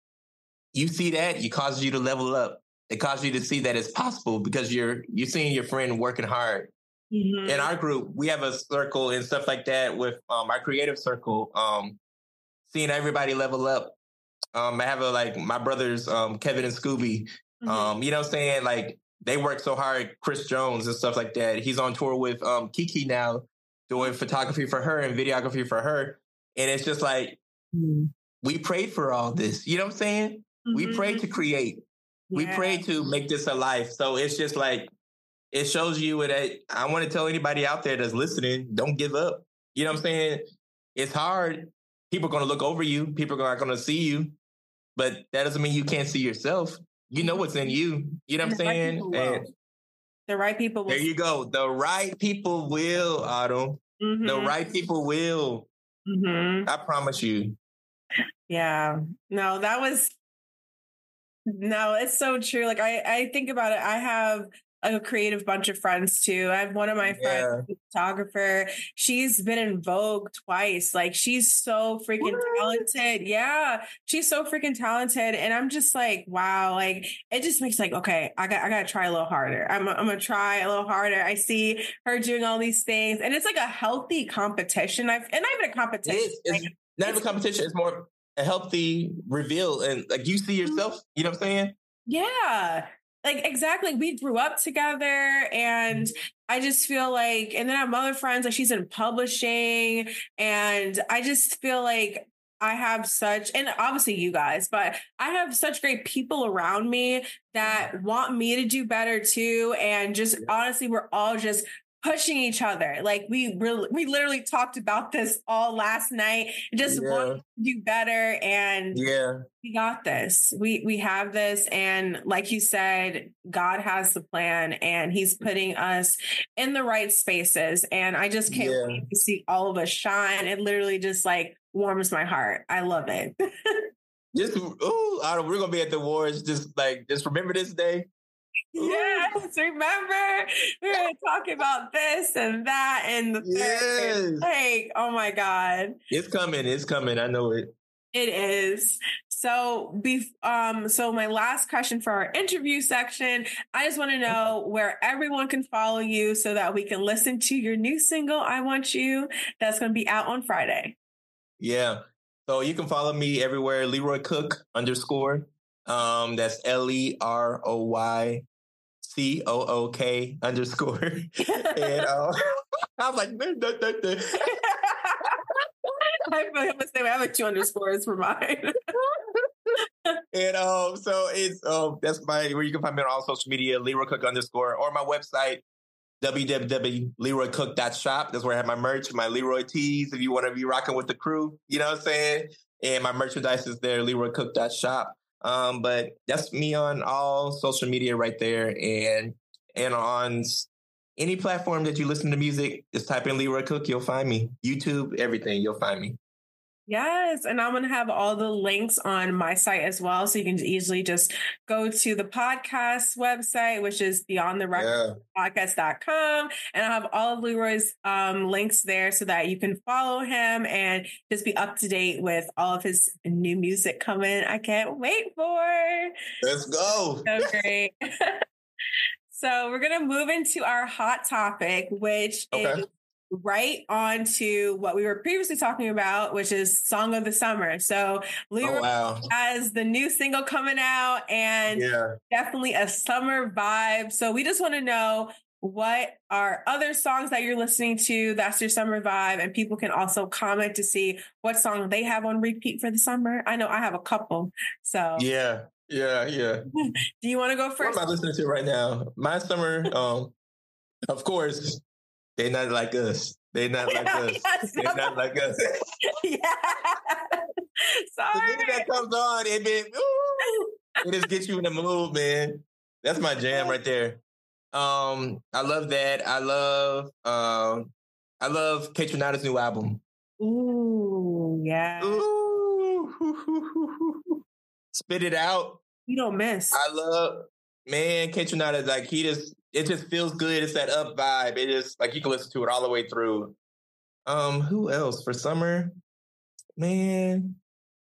you see that, it causes you to level up. It causes you to see that it's possible because you're you're seeing your friend working hard. Mm-hmm. In our group, we have a circle and stuff like that with um, our creative circle, um, seeing everybody level up. Um, I have a, like my brothers, um, Kevin and Scooby, mm-hmm. um, you know what I'm saying? Like they work so hard, Chris Jones and stuff like that. He's on tour with um, Kiki now doing photography for her and videography for her. And it's just like, mm-hmm. we prayed for all this, you know what I'm saying? Mm-hmm. We prayed to create. Yeah. We prayed to make this a life. So it's just like, it shows you that I want to tell anybody out there that's listening, don't give up. You know what I'm saying? It's hard. People are going to look over you. People are going to see you. But that doesn't mean you can't see yourself. You know what's in you. You know what I'm saying? And the right people will. There you go. The right people will, Otto. Mm-hmm. The right people will. Mm-hmm. I promise you. Yeah. No, that was... No, it's so true. Like I, I think about it. I have a creative bunch of friends too. I have one of my Yeah. friends, a photographer. She's been in Vogue twice. Like she's so freaking What? talented. Yeah, she's so freaking talented, and I'm just like, wow. Like it just makes like, okay, I got I got to try a little harder. I'm I'm gonna try a little harder. I see her doing all these things, and it's like a healthy competition. I've and not even a competition. It is. It's like, not even a competition. It's more a healthy reveal, and like you see yourself. You know what I'm saying? Yeah. Like exactly. We grew up together and I just feel like, and then I have other friends, like she's in publishing, and I just feel like I have such, and obviously you guys, but I have such great people around me that want me to do better too. And just honestly, we're all just pushing each other. Like we really, we literally talked about this all last night. Just Yeah. want to do better, and Yeah. we got this. We we have this, and like you said, God has the plan, and He's putting us in the right spaces. And I just can't Yeah. wait to see all of us shine. It literally just like warms my heart. I love it. Just ooh, I don't, we're gonna be at the awards. Just like just remember this day. Ooh. Yes, remember we were talking about this and that and the Yes. third. Like, oh my God. It's coming. It's coming. I know it. It is. So, be, um, so my last question for our interview section, I just want to know where everyone can follow you so that we can listen to your new single, I Want You, that's going to be out on Friday. Yeah. So you can follow me everywhere, Leroy Cook underscore. Um, that's L E R O Y C O O K underscore. And uh, I was like, duh, duh, duh, duh. I'm going to say I have like two underscores for mine. And um, so it's um, that's my where you can find me on all social media, Leroy Cook underscore, or my website, w w w dot leroy cook dot shop. That's where I have my merch, my Leroy tees. If you want to be rocking with the crew, you know what I'm saying. And my merchandise is there, leroy cook dot shop. Um, but that's me on all social media right there, and and on any platform that you listen to music, just type in Leroy Cook, you'll find me. YouTube, everything, you'll find me. Yes, and I'm going to have all the links on my site as well, so you can easily just go to the podcast website, which is beyond the record podcast dot com, and I'll have all of Leroy's um, links there so that you can follow him and just be up to date with all of his new music coming. I can't wait for. Let's go. So great. So we're going to move into our hot topic, which Okay. is right on to what we were previously talking about, which is Song of the Summer. So Leroy Oh, wow. has the new single coming out, and Yeah. definitely a summer vibe. So we just want to know what are other songs that you're listening to that's your summer vibe, and people can also comment to see what song they have on repeat for the summer. I know I have a couple. So Yeah. Yeah. Yeah. do you want to go What first? am I listening to right now? My summer, um, of course, they're not like us. They're not like us. Yes. They're not like us. Yeah. The Sorry. minute that comes on, it, be, ooh, it just gets you in the mood, man. That's my jam right there. Um, I love that. I love, um, I love Kaytranada's new album. Ooh, yeah. Ooh, spit it out. You don't miss. I love, man, Kaytranada, like he just, it just feels good. It's that up vibe. It just, like you can listen to it all the way through. Um, who else for summer? Man,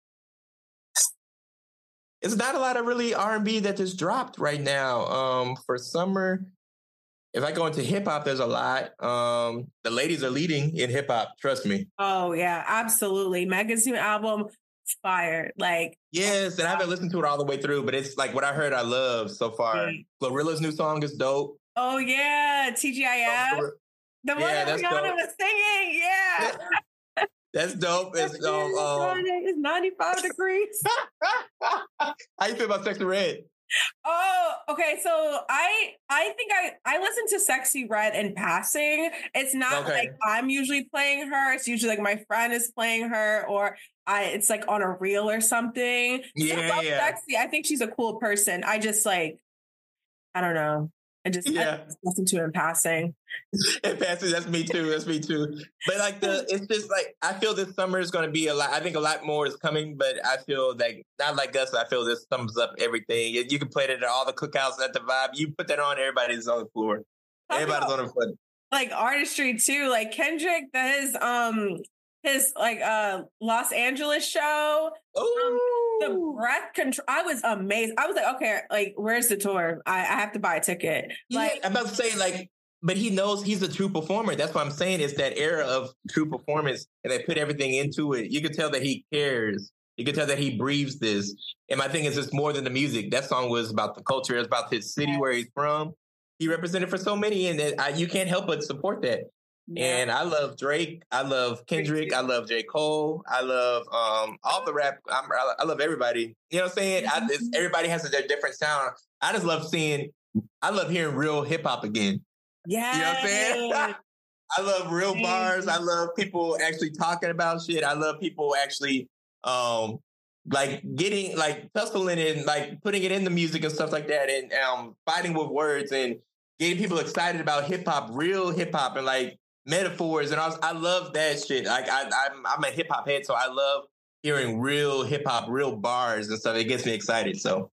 it's not a lot of really R and B that just dropped right now. Um, for summer, if I go into hip hop, there's a lot. Um, the ladies are leading in hip hop. Trust me. Oh yeah, absolutely. Megan's new album, fire. Like Yes, and I haven't listened to it all the way through, but it's like what I heard I love so far. Yeah. Glorilla's new song is dope. oh yeah, T G I F. The one Yeah, that that's Rihanna dope. was singing. Yeah. That's dope. It's, um, um, It's ninety-five degrees. how you feel about Sexy Red? Oh, okay. So I I think I I listen to Sexy Red in passing. It's not Okay. like I'm usually playing her. It's usually like my friend is playing her, or I it's like on a reel or something. So I Yeah, love yeah. Sexy. I think she's a cool person. I just like I don't know. and just yeah. listen to it in passing. In passing, that's me too. That's me too. But like the, it's just like I feel this summer is going to be a lot. I think a lot more is coming, but I feel like not like us. I feel this sums up everything. You, you can play it at all the cookouts at the Vibe. You put that on, everybody's on the floor. Everybody's on the floor. Like artistry too. Like Kendrick, that his um his like uh Los Angeles show. Um, the breath control. I was amazed. I was like, okay, like where's the tour? I, I have to buy a ticket. Like yeah, I'm about to say like. But he knows he's a true performer. That's what I'm saying. It's that era of true performance, and they put everything into it. You can tell that he cares. You can tell that he breathes this. And my thing is, it's more than the music. That song was about the culture. It's about his city, where he's from. He represented for so many, and I, you can't help but support that. Yeah. And I love Drake. I love Kendrick. I love J. Cole. I love um, all the rap. I'm, I love everybody. You know what I'm saying? I, it's, everybody has a different sound. I just love seeing. I love hearing real hip hop again. Yeah, you know what I'm saying? I love real bars. I love people actually talking about shit. I love people actually um like getting like tussling and like putting it in the music and stuff like that, and um fighting with words and getting people excited about hip hop, real hip hop, and like metaphors. And I, was, I love that shit. Like I, I'm I'm a hip hop head, so I love hearing real hip hop, real bars and stuff. It gets me excited. So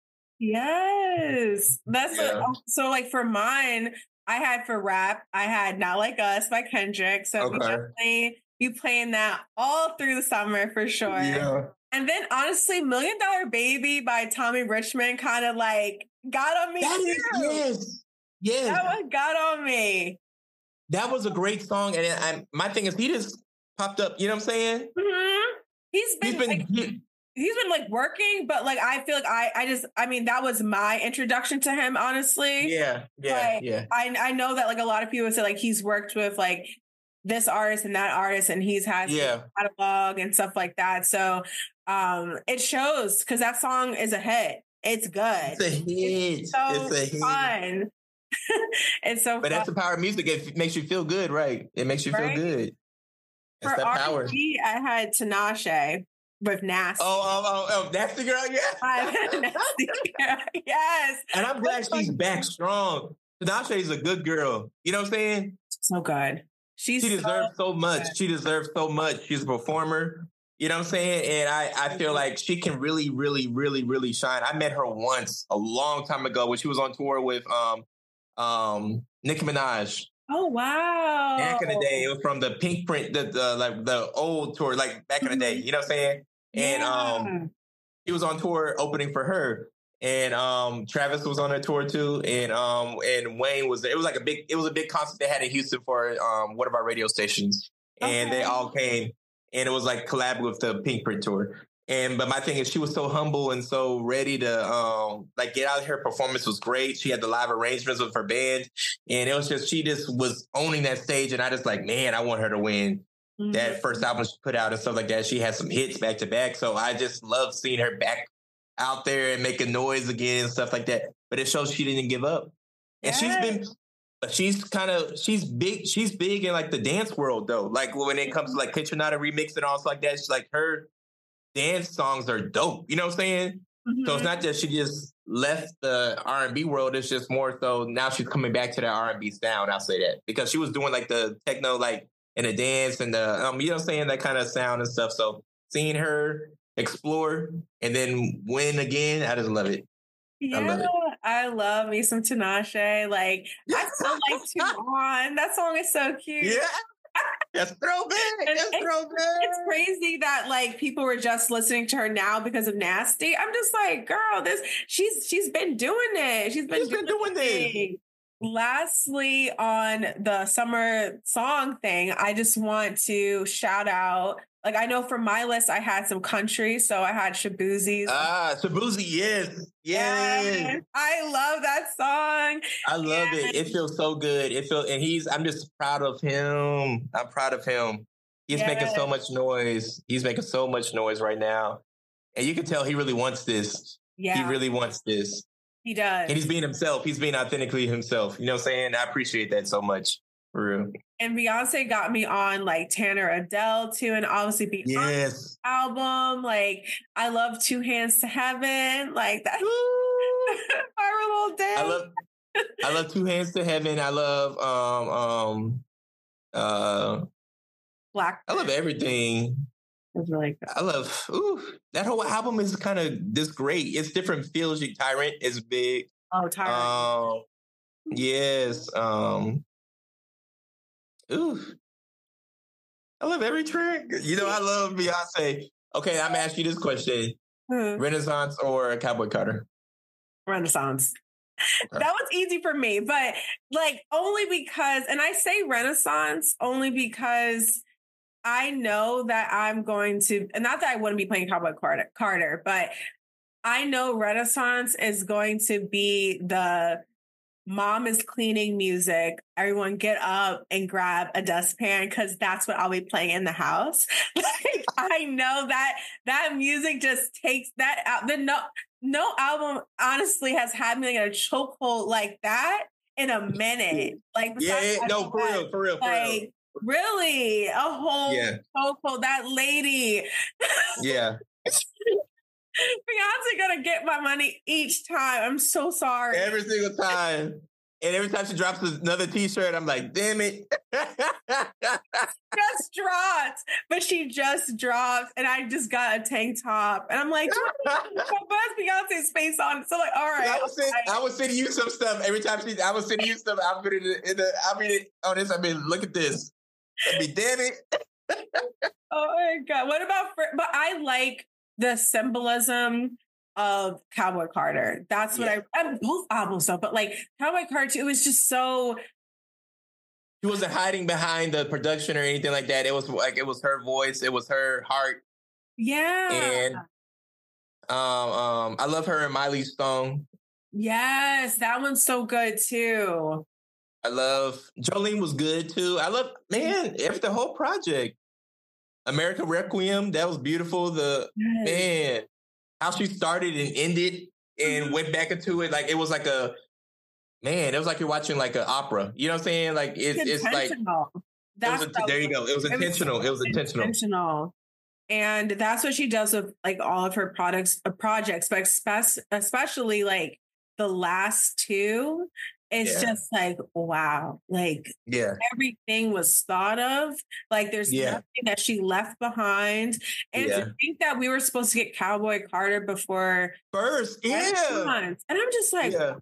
yes, that's yeah. what, so like for mine. I had for rap, I had Not Like Us by Kendrick. So okay. we definitely be playing that all through the summer for sure. Yeah. And then honestly, Million Dollar Baby by Tommy Richmond kind of like got on me. That too. is, yes. Yes. That one got on me. That was a great song. And I, my thing is, he just popped up. You know what I'm saying? Mm-hmm. He's been, He's been like, he, He's been like working, but like I feel like I, I just, I mean, that was my introduction to him, honestly. Yeah, yeah, like, yeah. I I know that like a lot of people say like he's worked with like this artist and that artist, and he's had yeah. catalog and stuff like that. So um, it shows because that song is a hit. It's good. It's a hit. It's so it's a hit. fun. It's so. But fun. that's the power of music. It makes you feel good, right? It makes you right? feel good. That's For R and B, I had Tinashe. With Nasty. Oh, oh, oh, oh, Nasty Girl, yeah. Nasty Girl, yes. And I'm glad she's back strong. Tinashe is a good girl. You know what I'm saying? So good. She's she deserves so, so much. good. She deserves so much. She's a performer. You know what I'm saying? And I, I feel like she can really, really, really, really shine. I met her once a long time ago when she was on tour with um, um, Nicki Minaj. Oh wow! Back in the day, it was from the Pink Print, the, the like the old tour, like back in the day. You know what I'm saying? And yeah. um, he was on tour opening for her, and um, Travis was on her tour too, and um, and Wayne was there. It was like a big, it was a big concert they had in Houston for um one of our radio stations, and okay. they all came, and it was like collab with the Pink Print tour. And but my thing is, she was so humble and so ready to um like get out. Her performance was great. She had the live arrangements with her band, and it was just she just was owning that stage. And I just like, man, I want her to win mm-hmm. that first album she put out and stuff like that. She had some hits back to back, so I just love seeing her back out there and making noise again and stuff like that. But it shows she didn't give up, and yes. she's been. She's kind of she's big. She's big in like the dance world though. Like when it comes to like Kitchenada remix and all stuff like that. She's like her. Dance songs are dope. You know what I'm saying? Mm-hmm. So it's not just she just left the R and B world. It's just more so now she's coming back to the R and B sound. I'll say that because she was doing like the techno, like in the dance and the, um, you know what I'm saying? That kind of sound and stuff. So seeing her explore and then win again, I just love it. Yeah, I love, it. I love me some Tinashe. Like, I still like Too On. That song is so cute. Yeah. That's throwback. That's throwback. It's crazy that like people were just listening to her now because of Nasty. I'm just like, girl, this she's she's been doing it. She's been, she's doing, been doing this. Lastly, on the summer song thing, I just want to shout out. Like I know for my list, I had some country, so I had Shaboozie's. Ah, Shaboozie, yes, yes. yes. I love that song. I love yes. it. It feels so good. It feels, and he's. I'm just proud of him. I'm proud of him. He's yes. making so much noise. He's making so much noise right now, and you can tell he really wants this. Yeah, he really wants this. He does, and he's being himself. He's being authentically himself. You know what I'm saying? I appreciate that so much. For real. And Beyonce got me on like Tanner Adele too, and obviously Beyonce's yes. album. Like I love Two Hands to Heaven, like that. My little dance. I love, I love Two Hands to Heaven. I love um um uh Black. I love everything. It's really good. I love ooh, that whole album is kind of this great. It's different feels. Tyrant is big. Oh, Tyrant. Um, yes. Um, ooh, I love every track. You know, I love Beyonce. Okay, I'm gonna ask you this question: hmm. Renaissance or Cowboy Carter? Renaissance. Okay. That was easy for me, but like only because, and I say Renaissance only because I know that I'm going to, and not that I wouldn't be playing Cowboy Carter, Carter, but I know Renaissance is going to be the mom is cleaning music. Everyone get up and grab a dustpan because that's what I'll be playing in the house. Like, I know that that music just takes that out. The no, no album honestly has had me like in a chokehold like that in a minute. Like yeah, yeah no, for real, for real, for like, real. Really, a whole yeah. chokehold. That lady. Yeah. Beyonce gonna get my money each time. I'm so sorry. Every single time. And every time she drops another t-shirt, I'm like, damn it. Just dropped. But she just dropped. And I just got a tank top. And I'm like, buzz Beyonce's face on it. So like, all right. I was, send, I was sending you some stuff. Every time she, I was sending you stuff. I'll put it in the, I'll read it on this. I mean, look at this. I mean, damn it. Oh my God. What about, but I like the symbolism of Cowboy Carter. That's what yeah. I, I both albums though, but like Cowboy Carter, it was just so. She wasn't hiding behind the production or anything like that. It was like, it was her voice. It was her heart. Yeah. And um, um, I love her and Miley Stone. Yes. That one's so good too. I love, Jolene was good too. I love, man, every, the whole project. America Requiem, that was beautiful. The, yes. man, how she started and ended and mm-hmm. went back into it. Like, it was like a, man, it was like you're watching like an opera. You know what I'm saying? Like, it's, it's, it's like, that's it was a, there you go. It was it intentional. Was, it was intentional. intentional. And that's what she does with like all of her products, uh, projects, but especially like the last two. It's yeah. just like, wow, like yeah. everything was thought of. Like there's yeah. nothing that she left behind. And yeah. to think that we were supposed to get Cowboy Carter before first, yeah. months. And I'm just like, yeah.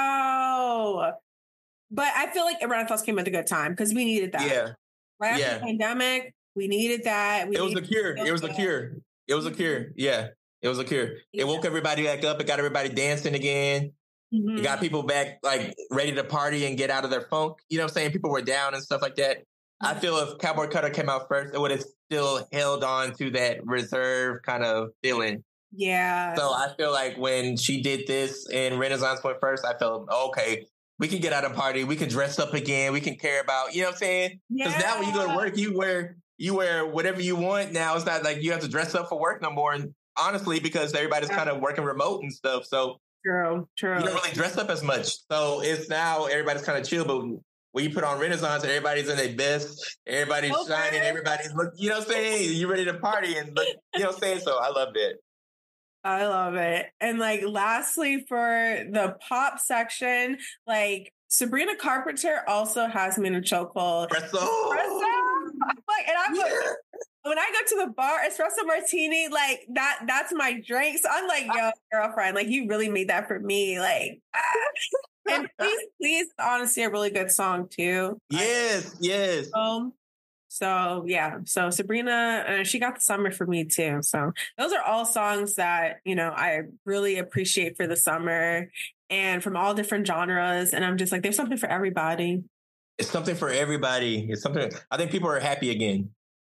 wow. But I feel like Renaissance came at a good time because we needed that. Yeah. Right after yeah. the pandemic, we needed that. We it was a cure. It was a cure. It was a cure. Yeah. It was a cure. Yeah. It woke everybody back up. It got everybody dancing again. Mm-hmm. You got people back, like, ready to party and get out of their funk. You know what I'm saying? People were down and stuff like that. Mm-hmm. I feel if Cowboy Carter came out first, it would have still held on to that reserve kind of feeling. Yeah. So I feel like when she did this and Renaissance went first, I felt, okay, we can get out and party. We can dress up again. We can care about, you know what I'm saying? Because yeah. now when you go to work, you wear you wear whatever you want now. It's not like you have to dress up for work no more. And honestly, because everybody's yeah. kind of working remote and stuff. So True, true. You don't really dress up as much. So it's now everybody's kind of chill, but when you put on Renaissance and everybody's in their best, everybody's okay. shining, everybody's look, you know what I'm saying? You ready to party and look, you know what I'm saying? So I loved it. I love it. And like lastly for the pop section, like Sabrina Carpenter also has me in a chokehold. Espresso. Espresso. Like, and I'm yeah. like, when I go to the bar, espresso martini, like that, that's my drink. So I'm like, yo, girlfriend, like you really made that for me. Like, and please, please, honestly, a really good song too. Yes, I, yes. Um, so yeah, so Sabrina, uh, she got the summer for me too. So those are all songs that, you know, I really appreciate for the summer and from all different genres. And I'm just like, there's something for everybody. It's something for everybody. It's something, I think people are happy again.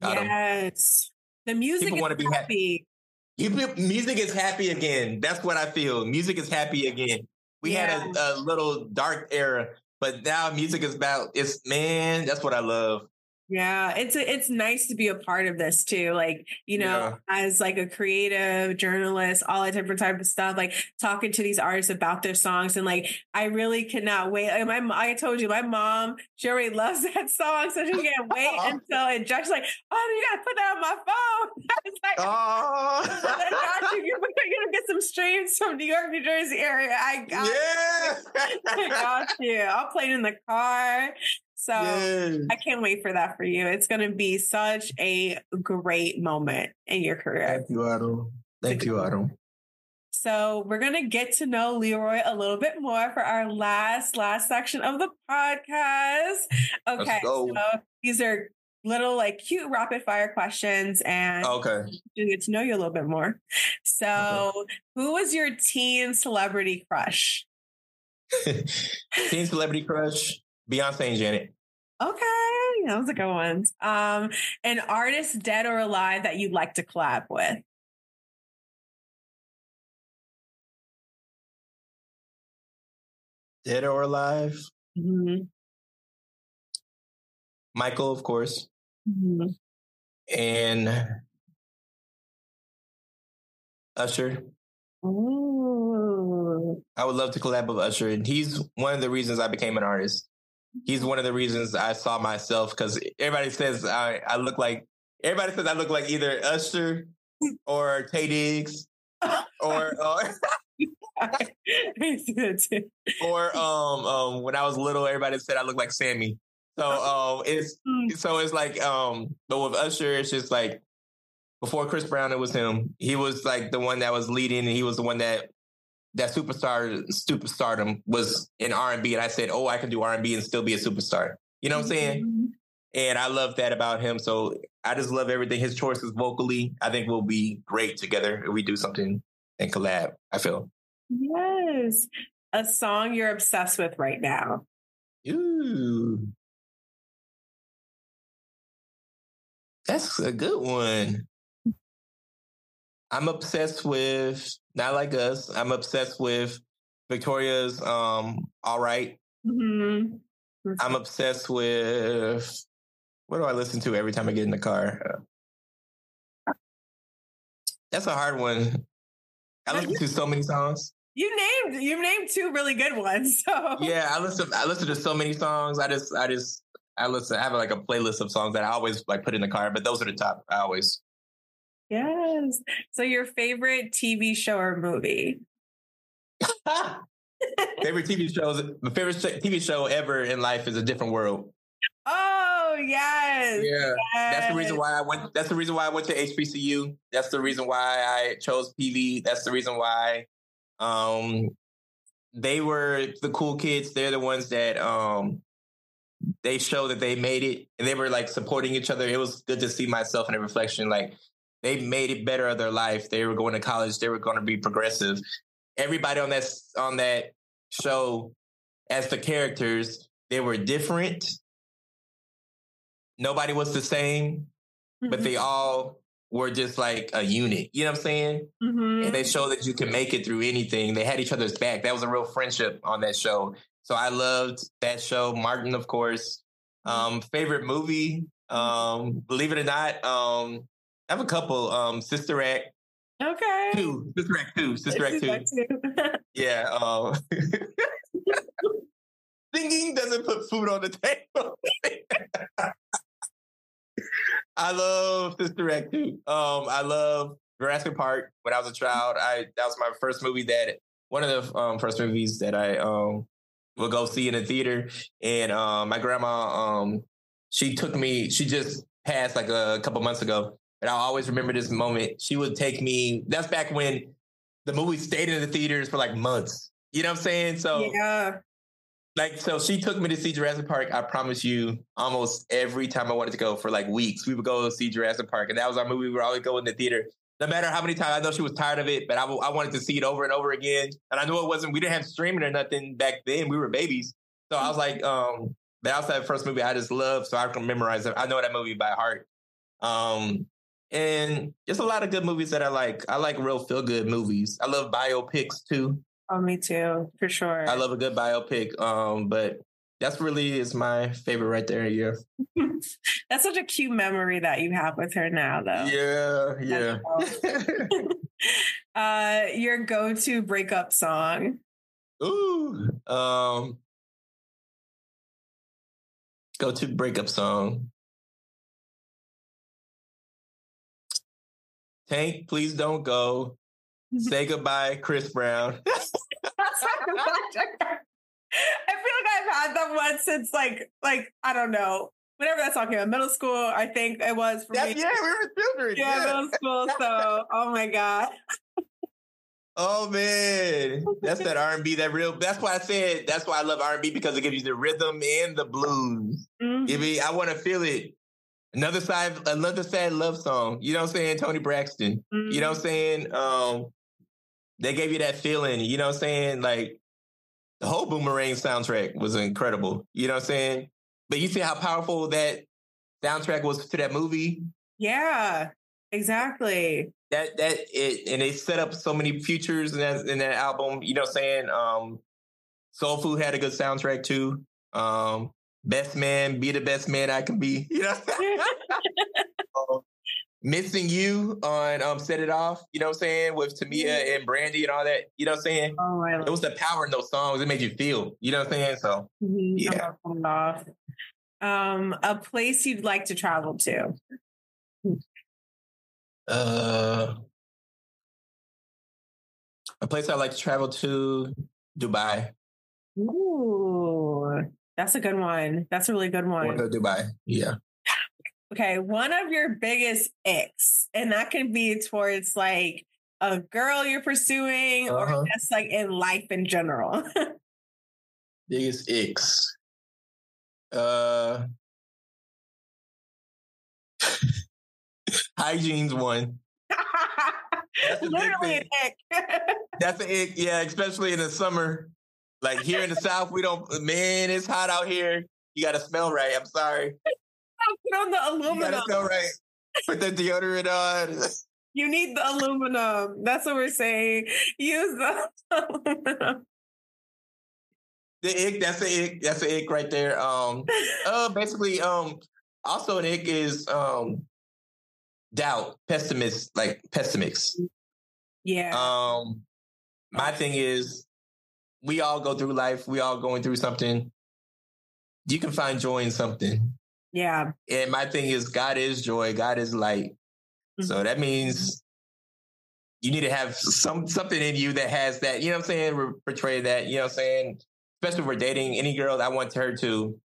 Yes. The music people is be happy. happy. Music is happy again. That's what I feel. Music is happy again. We yeah. had a, a little dark era, but now music is about, it's, man, that's what I love. Yeah, it's a, it's nice to be a part of this too. Like, you know, yeah. as like a creative journalist, all that different type of stuff, like talking to these artists about their songs. And like, I really cannot wait. Like my, I told you, my mom, she already loves that song. So she can't wait until it just like, oh, you got to put that on my phone. It's like, oh, I got you. You're, you're going to get some streams from New York, New Jersey area. I got yeah. I got you. I'll play it in the car. So yes. I can't wait for that for you. It's going to be such a great moment in your career. Thank you, Otto. Thank you, Otto. So we're going to get to know Leroy a little bit more for our last, last section of the podcast. Okay. So these are little like cute rapid fire questions and okay. to get to know you a little bit more. So okay. Who was your teen celebrity crush? Teen celebrity crush, Beyonce and Janet. Okay. Those are good ones. Um, an artist dead or alive that you'd like to collab with? Dead or alive? Mm-hmm. Michael, of course. Mm-hmm. And Usher. Ooh. I would love to collab with Usher. And he's one of the reasons I became an artist. He's one of the reasons I saw myself, because everybody says I, I look like, everybody says I look like either Usher or Tay Diggs or, or or um um when I was little, everybody said I look like Sammy. So um it's so it's like um but with Usher, it's just like before Chris Brown, it was him. He was like the one that was leading, and he was the one that that superstar superstardom was in R and B, and I said, oh, I can do R and B and still be a superstar. You know what I'm saying? Mm-hmm. And I love that about him. So I just love everything. His choices vocally, I think will be great together if we do something and collab, I feel. Yes. A song you're obsessed with right now. Ooh. That's a good one. I'm obsessed with Not Like Us. I'm obsessed with Victoria's um All Right. Mm-hmm. I'm obsessed with, what do I listen to every time I get in the car? That's a hard one. I listen to so many songs. You named you named two really good ones. So yeah, I listen. I listen to so many songs. I just, I just, I listen. I have like a playlist of songs that I always like put in the car. But those are the top. I always. Yes. So your favorite T V show or movie? Favorite T V shows. My favorite T V show ever in life is A Different World. Oh yes. Yeah. Yes. That's the reason why I went. That's the reason why I went to H B C U. That's the reason why I chose P V. That's the reason why. Um, they were the cool kids. They're the ones that um, they show that they made it, and they were like supporting each other. It was good to see myself in a reflection. Like they made it better of their life. They were going to college. They were going to be progressive. Everybody on that on that show, as the characters, they were different. Nobody was the same, mm-hmm. but they all were just like a unit. You know what I'm saying? Mm-hmm. And they show that you can make it through anything. They had each other's back. That was a real friendship on that show. So I loved that show. Martin, of course. Um, favorite movie, um, believe it or not, um, I have a couple. Um, Sister Act. Okay. Two. Sister Act two. Sister Act two. Yeah. Um, singing doesn't put food on the table. I love Sister Act two. Um, I love Jurassic Park. When I was a child, I that was my first movie that one of the um, first movies that I um, would go see in the theater. And um, my grandma, um, she took me. She just passed like a, a couple months ago, and I'll always remember this moment. She would take me. That's back when the movie stayed in the theaters for like months. You know what I'm saying? So yeah. Like, so she took me to see Jurassic Park, I promise you, almost every time I wanted to go for like weeks. We would go see Jurassic Park, and that was our movie. We would always go in the theater. No matter how many times, I know she was tired of it, but I, w- I wanted to see it over and over again. And I knew it wasn't, we didn't have streaming or nothing back then. We were babies. So I was like, um, that was that first movie I just loved, so I can memorize it. I know that movie by heart. Um, and there's a lot of good movies that I like. I like real feel-good movies. I love biopics too. Oh, me too, for sure. I love a good biopic, um, but that's really is my favorite right there. Yeah, that's such a cute memory that you have with her now, though. Yeah, yeah. uh, your go-to breakup song? Ooh, um, go-to breakup song. Tank, please don't go. Say goodbye, Chris Brown. that one since like like I don't know. Whenever that song came out, middle school, I think it was for That's, me. yeah, we were children. Yeah, Yeah, middle school. So, oh my God. Oh man, that's that R and B, that real. That's why I said that's why I love R and B, because it gives you the rhythm and the blues. Mm-hmm. Give me, I want to feel it. Another side, another sad love song. You know what I'm saying? Tony Braxton. Mm-hmm. You know what I'm saying? Um, they gave you that feeling. You know what I'm saying? Like the whole Boomerang soundtrack was incredible. You know what I'm saying? But you see how powerful that soundtrack was to that movie? Yeah, exactly. That that it and they set up so many futures in that in that album. You know what I'm saying? Um, Soul Food had a good soundtrack too. Um, Best Man, Be the Best Man I Can Be. You know, um, Missing You on um, Set It Off. You know what I'm saying? With Tamia and Brandy and all that. You know what I'm saying? Oh, I it was the power in those songs. It made you feel. You know what I'm saying? So mm-hmm. yeah. Off. Um, a place you'd like to travel to. Uh, a place I'd like to travel to, Dubai. Ooh, that's a good one. That's a really good one. I want to go to Dubai. Yeah. Okay, one of your biggest icks, and that can be towards like a girl you're pursuing, uh-huh. or just like in life in general. Biggest icks. Uh, hygiene's one. Literally an ick. That's an ick, yeah, especially in the summer. Like here in the South, we don't, man, it's hot out here. You got to smell right. I'm sorry. Put on the aluminum. You got to smell right. Put the deodorant on. You need the aluminum. That's what we're saying. Use the aluminum. The ick, that's the ick. That's the ick right there. Um, uh, basically, um, also an ick is um, doubt, pessimist, like pessimists. Yeah. Um, my thing is, we all go through life. We all going through something. You can find joy in something. Yeah. And my thing is, God is joy. God is light. Mm-hmm. So that means you need to have some something in you that has that. You know what I'm saying? Re- portray that. You know what I'm saying? Especially if we're dating any girl, I want her to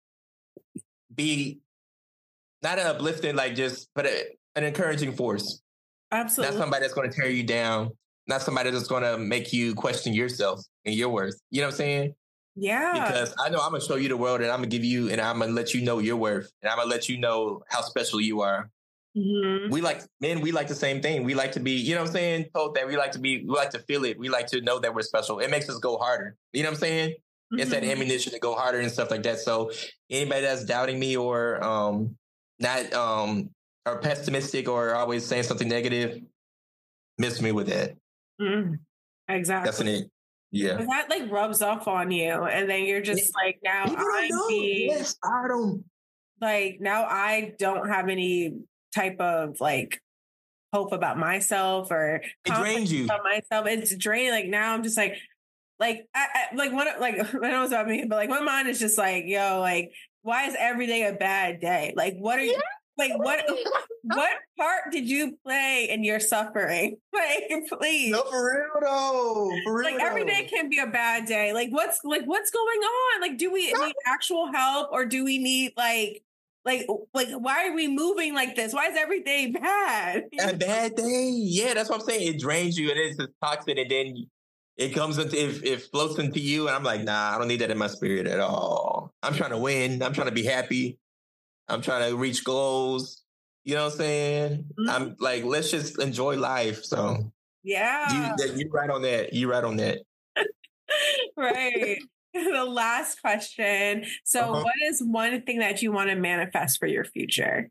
be not an uplifting, like just, but a, an encouraging force. Absolutely. Not somebody that's going to tear you down. Not somebody that's going to make you question yourself and your worth. You know what I'm saying? Yeah. Because I know I'm going to show you the world, and I'm going to give you, and I'm going to let you know your worth. And I'm going to let you know how special you are. Mm-hmm. We like, men, we like the same thing. We like to be, you know what I'm saying? Told that we like to be, we like to feel it. We like to know that we're special. It makes us go harder. You know what I'm saying? Mm-hmm. It's that ammunition to go harder and stuff like that. So anybody that's doubting me or um, not, um, or pessimistic or always saying something negative, miss me with that. Mm-hmm. Exactly. That's an it. Yeah. That like rubs off on you. And then you're just like, now I be, yes, I don't. Like, now I don't have any type of like hope about myself or it drains you about myself. It's draining. Like now I'm just like, like, I, I like one, like I know it's about me, but like my mind is just like, yo, like, why is every day a bad day? Like, what are you, like, what, what part did you play in your suffering? Like, please. No, for real though. For real. Like every day can be a bad day. Like what's, like, what's going on? Like, do we need actual help or do we need like, Like, like, why are we moving like this? Why is every day bad? A bad day? Yeah, that's what I'm saying. It drains you. It is toxic, and then it comes into it, it floats into you. And I'm like, nah, I don't need that in my spirit at all. I'm trying to win. I'm trying to be happy. I'm trying to reach goals. You know what I'm saying? Mm-hmm. I'm like, let's just enjoy life. So yeah, you, you're right on that. You're right on that. Right. The last question. So uh-huh. What is one thing that you want to manifest for your future?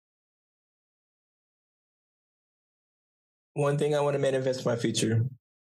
One thing I want to manifest for my future.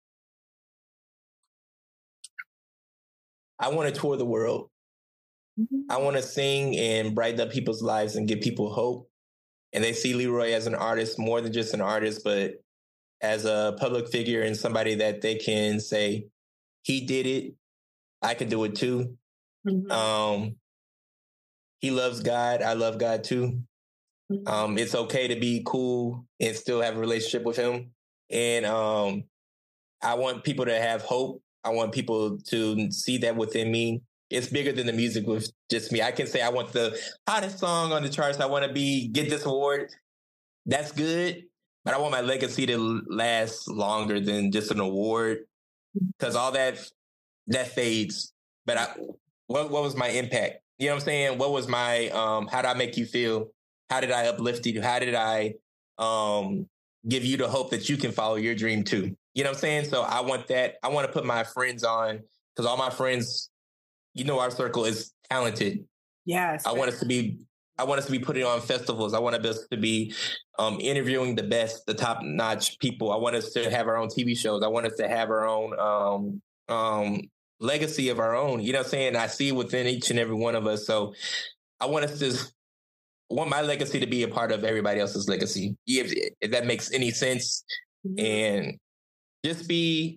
I want to tour the world. Mm-hmm. I want to sing and brighten up people's lives and give people hope. And they see Leroy as an artist, more than just an artist, but as a public figure and somebody that they can say, he did it. I can do it too. Mm-hmm. Um, he loves God. I love God too. Mm-hmm. Um, it's okay to be cool and still have a relationship with him. And um, I want people to have hope. I want people to see that within me it's bigger than the music with just me. I can say I want the hottest song on the charts. I want to be get this award. That's good, but I want my legacy to last longer than just an award, because all that that fades. But I, what what was my impact? You know what I'm saying? What was my um? How did I make you feel? How did I uplift you? How did I um give you the hope that you can follow your dream too? You know what I'm saying? So I want that. I want to put my friends on, because all my friends, you know, our circle is talented. Yes. I want us to be. I want us to be putting on festivals. I want us to be um, interviewing the best, the top notch people. I want us to have our own T V shows. I want us to have our own um, um, legacy of our own. You know what I'm saying? I see it within each and every one of us. So I want us to. I want my legacy to be a part of everybody else's legacy, if, if that makes any sense. Mm-hmm. And just be,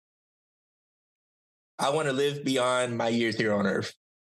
I want to live beyond my years here on earth.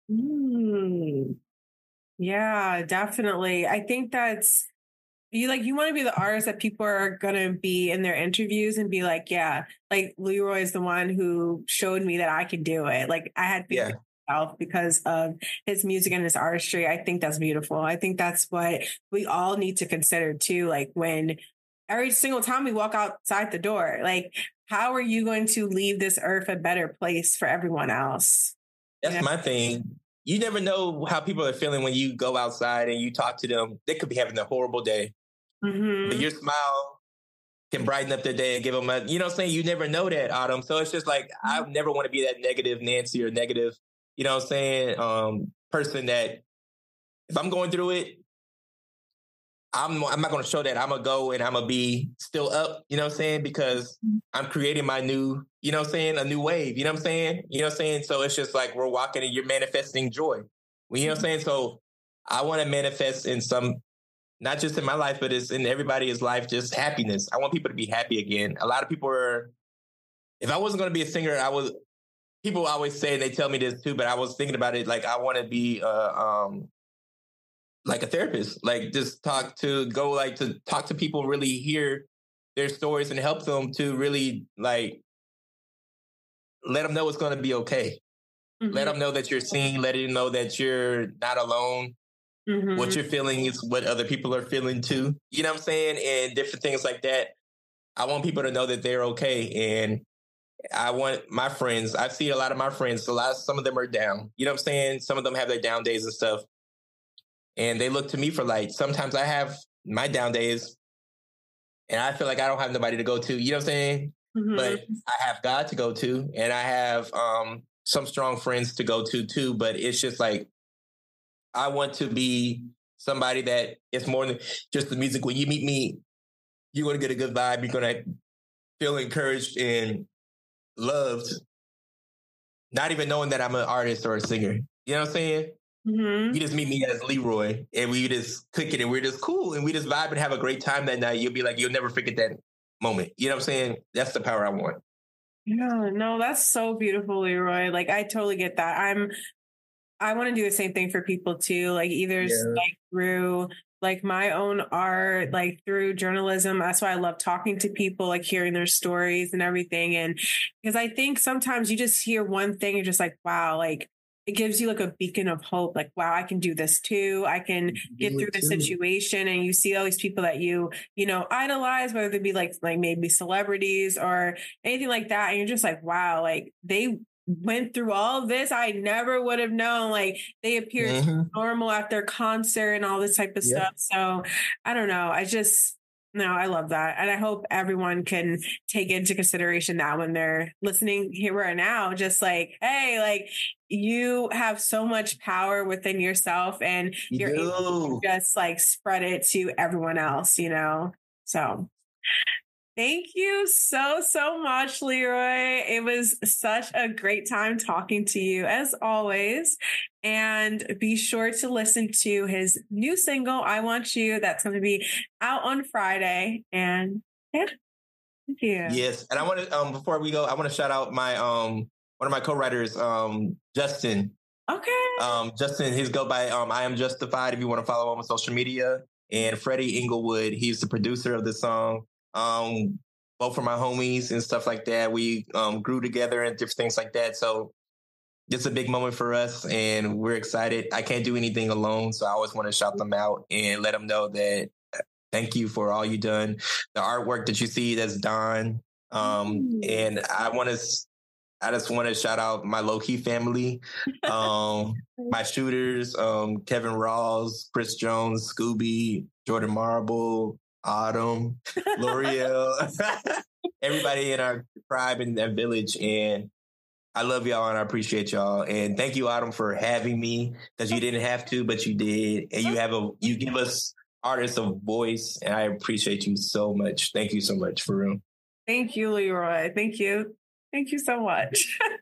Mm. Yeah, definitely. I think that's, you like, you want to be the artist that people are going to be in their interviews and be like, yeah, like Leroy is the one who showed me that I could do it. Like I had faith in myself because of his music and his artistry. I think that's beautiful. I think that's what we all need to consider too. Like when every single time we walk outside the door, like, how are you going to leave this earth a better place for everyone else? That's you know? my thing. You never know how people are feeling when you go outside and you talk to them. They could be having a horrible day. Mm-hmm. But your smile can brighten up their day and give them a, you know what I'm saying? You never know that, Autumn. So it's just like, I never want to be that negative Nancy or negative, you know what I'm saying, um, person that if I'm going through it, I'm I'm not going to show that. I'm going to go and I'm going to be still up, you know what I'm saying? Because I'm creating my new, you know what I'm saying, a new wave, you know what I'm saying? You know what I'm saying? So it's just like we're walking and you're manifesting joy. You know what I'm saying? So I want to manifest in some, not just in my life, but it's in everybody's life, just happiness. I want people to be happy again. A lot of people are, if I wasn't going to be a singer, I was, people always say, and they tell me this too, but I was thinking about it, like I want to be uh, um, like a therapist, like just talk to, go like to talk to people, really hear their stories and help them to really like, let them know it's going to be okay. Mm-hmm. Let them know that you're seen, let them know that you're not alone. Mm-hmm. What you're feeling is what other people are feeling too. You know what I'm saying? And different things like that. I want people to know that they're okay. And I want my friends, I see a lot of my friends, a lot, some of them are down. You know what I'm saying? Some of them have their down days and stuff. And they look to me for light. Sometimes I have my down days and I feel like I don't have nobody to go to. You know what I'm saying? Mm-hmm. But I have God to go to, and I have um, some strong friends to go to too. But it's just like, I want to be somebody that it's more than just the music. When you meet me, you're going to get a good vibe. You're going to feel encouraged and loved, not even knowing that I'm an artist or a singer. You know what I'm saying? Mm-hmm. You just meet me as Leroy and we just click it and we're just cool and we just vibe and have a great time that night. You'll be like, you'll never forget that moment. You know what I'm saying? That's the power I want. Yeah, no, that's so beautiful, Leroy. Like, I totally get that. I'm, I want to do the same thing for people too. Like either yeah. like through like my own art, like through journalism. That's why I love talking to people, like hearing their stories and everything. And because I think sometimes you just hear one thing and just like, wow, like it gives you like a beacon of hope. Like, wow, I can do this too. I can get through this situation. And you see all these people that you, you know, idolize, whether they be like, like maybe celebrities or anything like that. And you're just like, wow, like they went through all of this. I never would have known. Like they appeared mm-hmm. normal at their concert and all this type of yep. stuff. So I don't know. I just, no, I love that. And I hope everyone can take into consideration that when they're listening here right now, just like, hey, like you have so much power within yourself and you you're do. able to just like spread it to everyone else, you know? So thank you so, so much, Leroy. It was such a great time talking to you as always. And be sure to listen to his new single, I Want You. That's going to be out on Friday. And yeah, thank you. Yes. And I want to, um, before we go, I want to shout out my, um, one of my co-writers, um, Justin. Okay. Um, Justin, he's go by, um, I Am Justified if you want to follow him on social media. And Freddie Inglewood, he's the producer of the song. Um, both for my homies and stuff like that. We um, grew together and different things like that. So just a big moment for us, and we're excited. I can't do anything alone, so I always want to shout them out and let them know that thank you for all you've done. The artwork that you see, that's Don. Um, and I want to, I just want to shout out my low-key family, um, my shooters, um, Kevin Rawls, Chris Jones, Scooby, Jordan Marble, Autumn, L'Oreal, everybody in our tribe and, and village. And I love y'all and I appreciate y'all. And thank you, Autumn, for having me, because you didn't have to, but you did. And you have a, you give us artists a voice, and I appreciate you so much. Thank you so much, for real. Thank you, Leroy. Thank you. Thank you so much.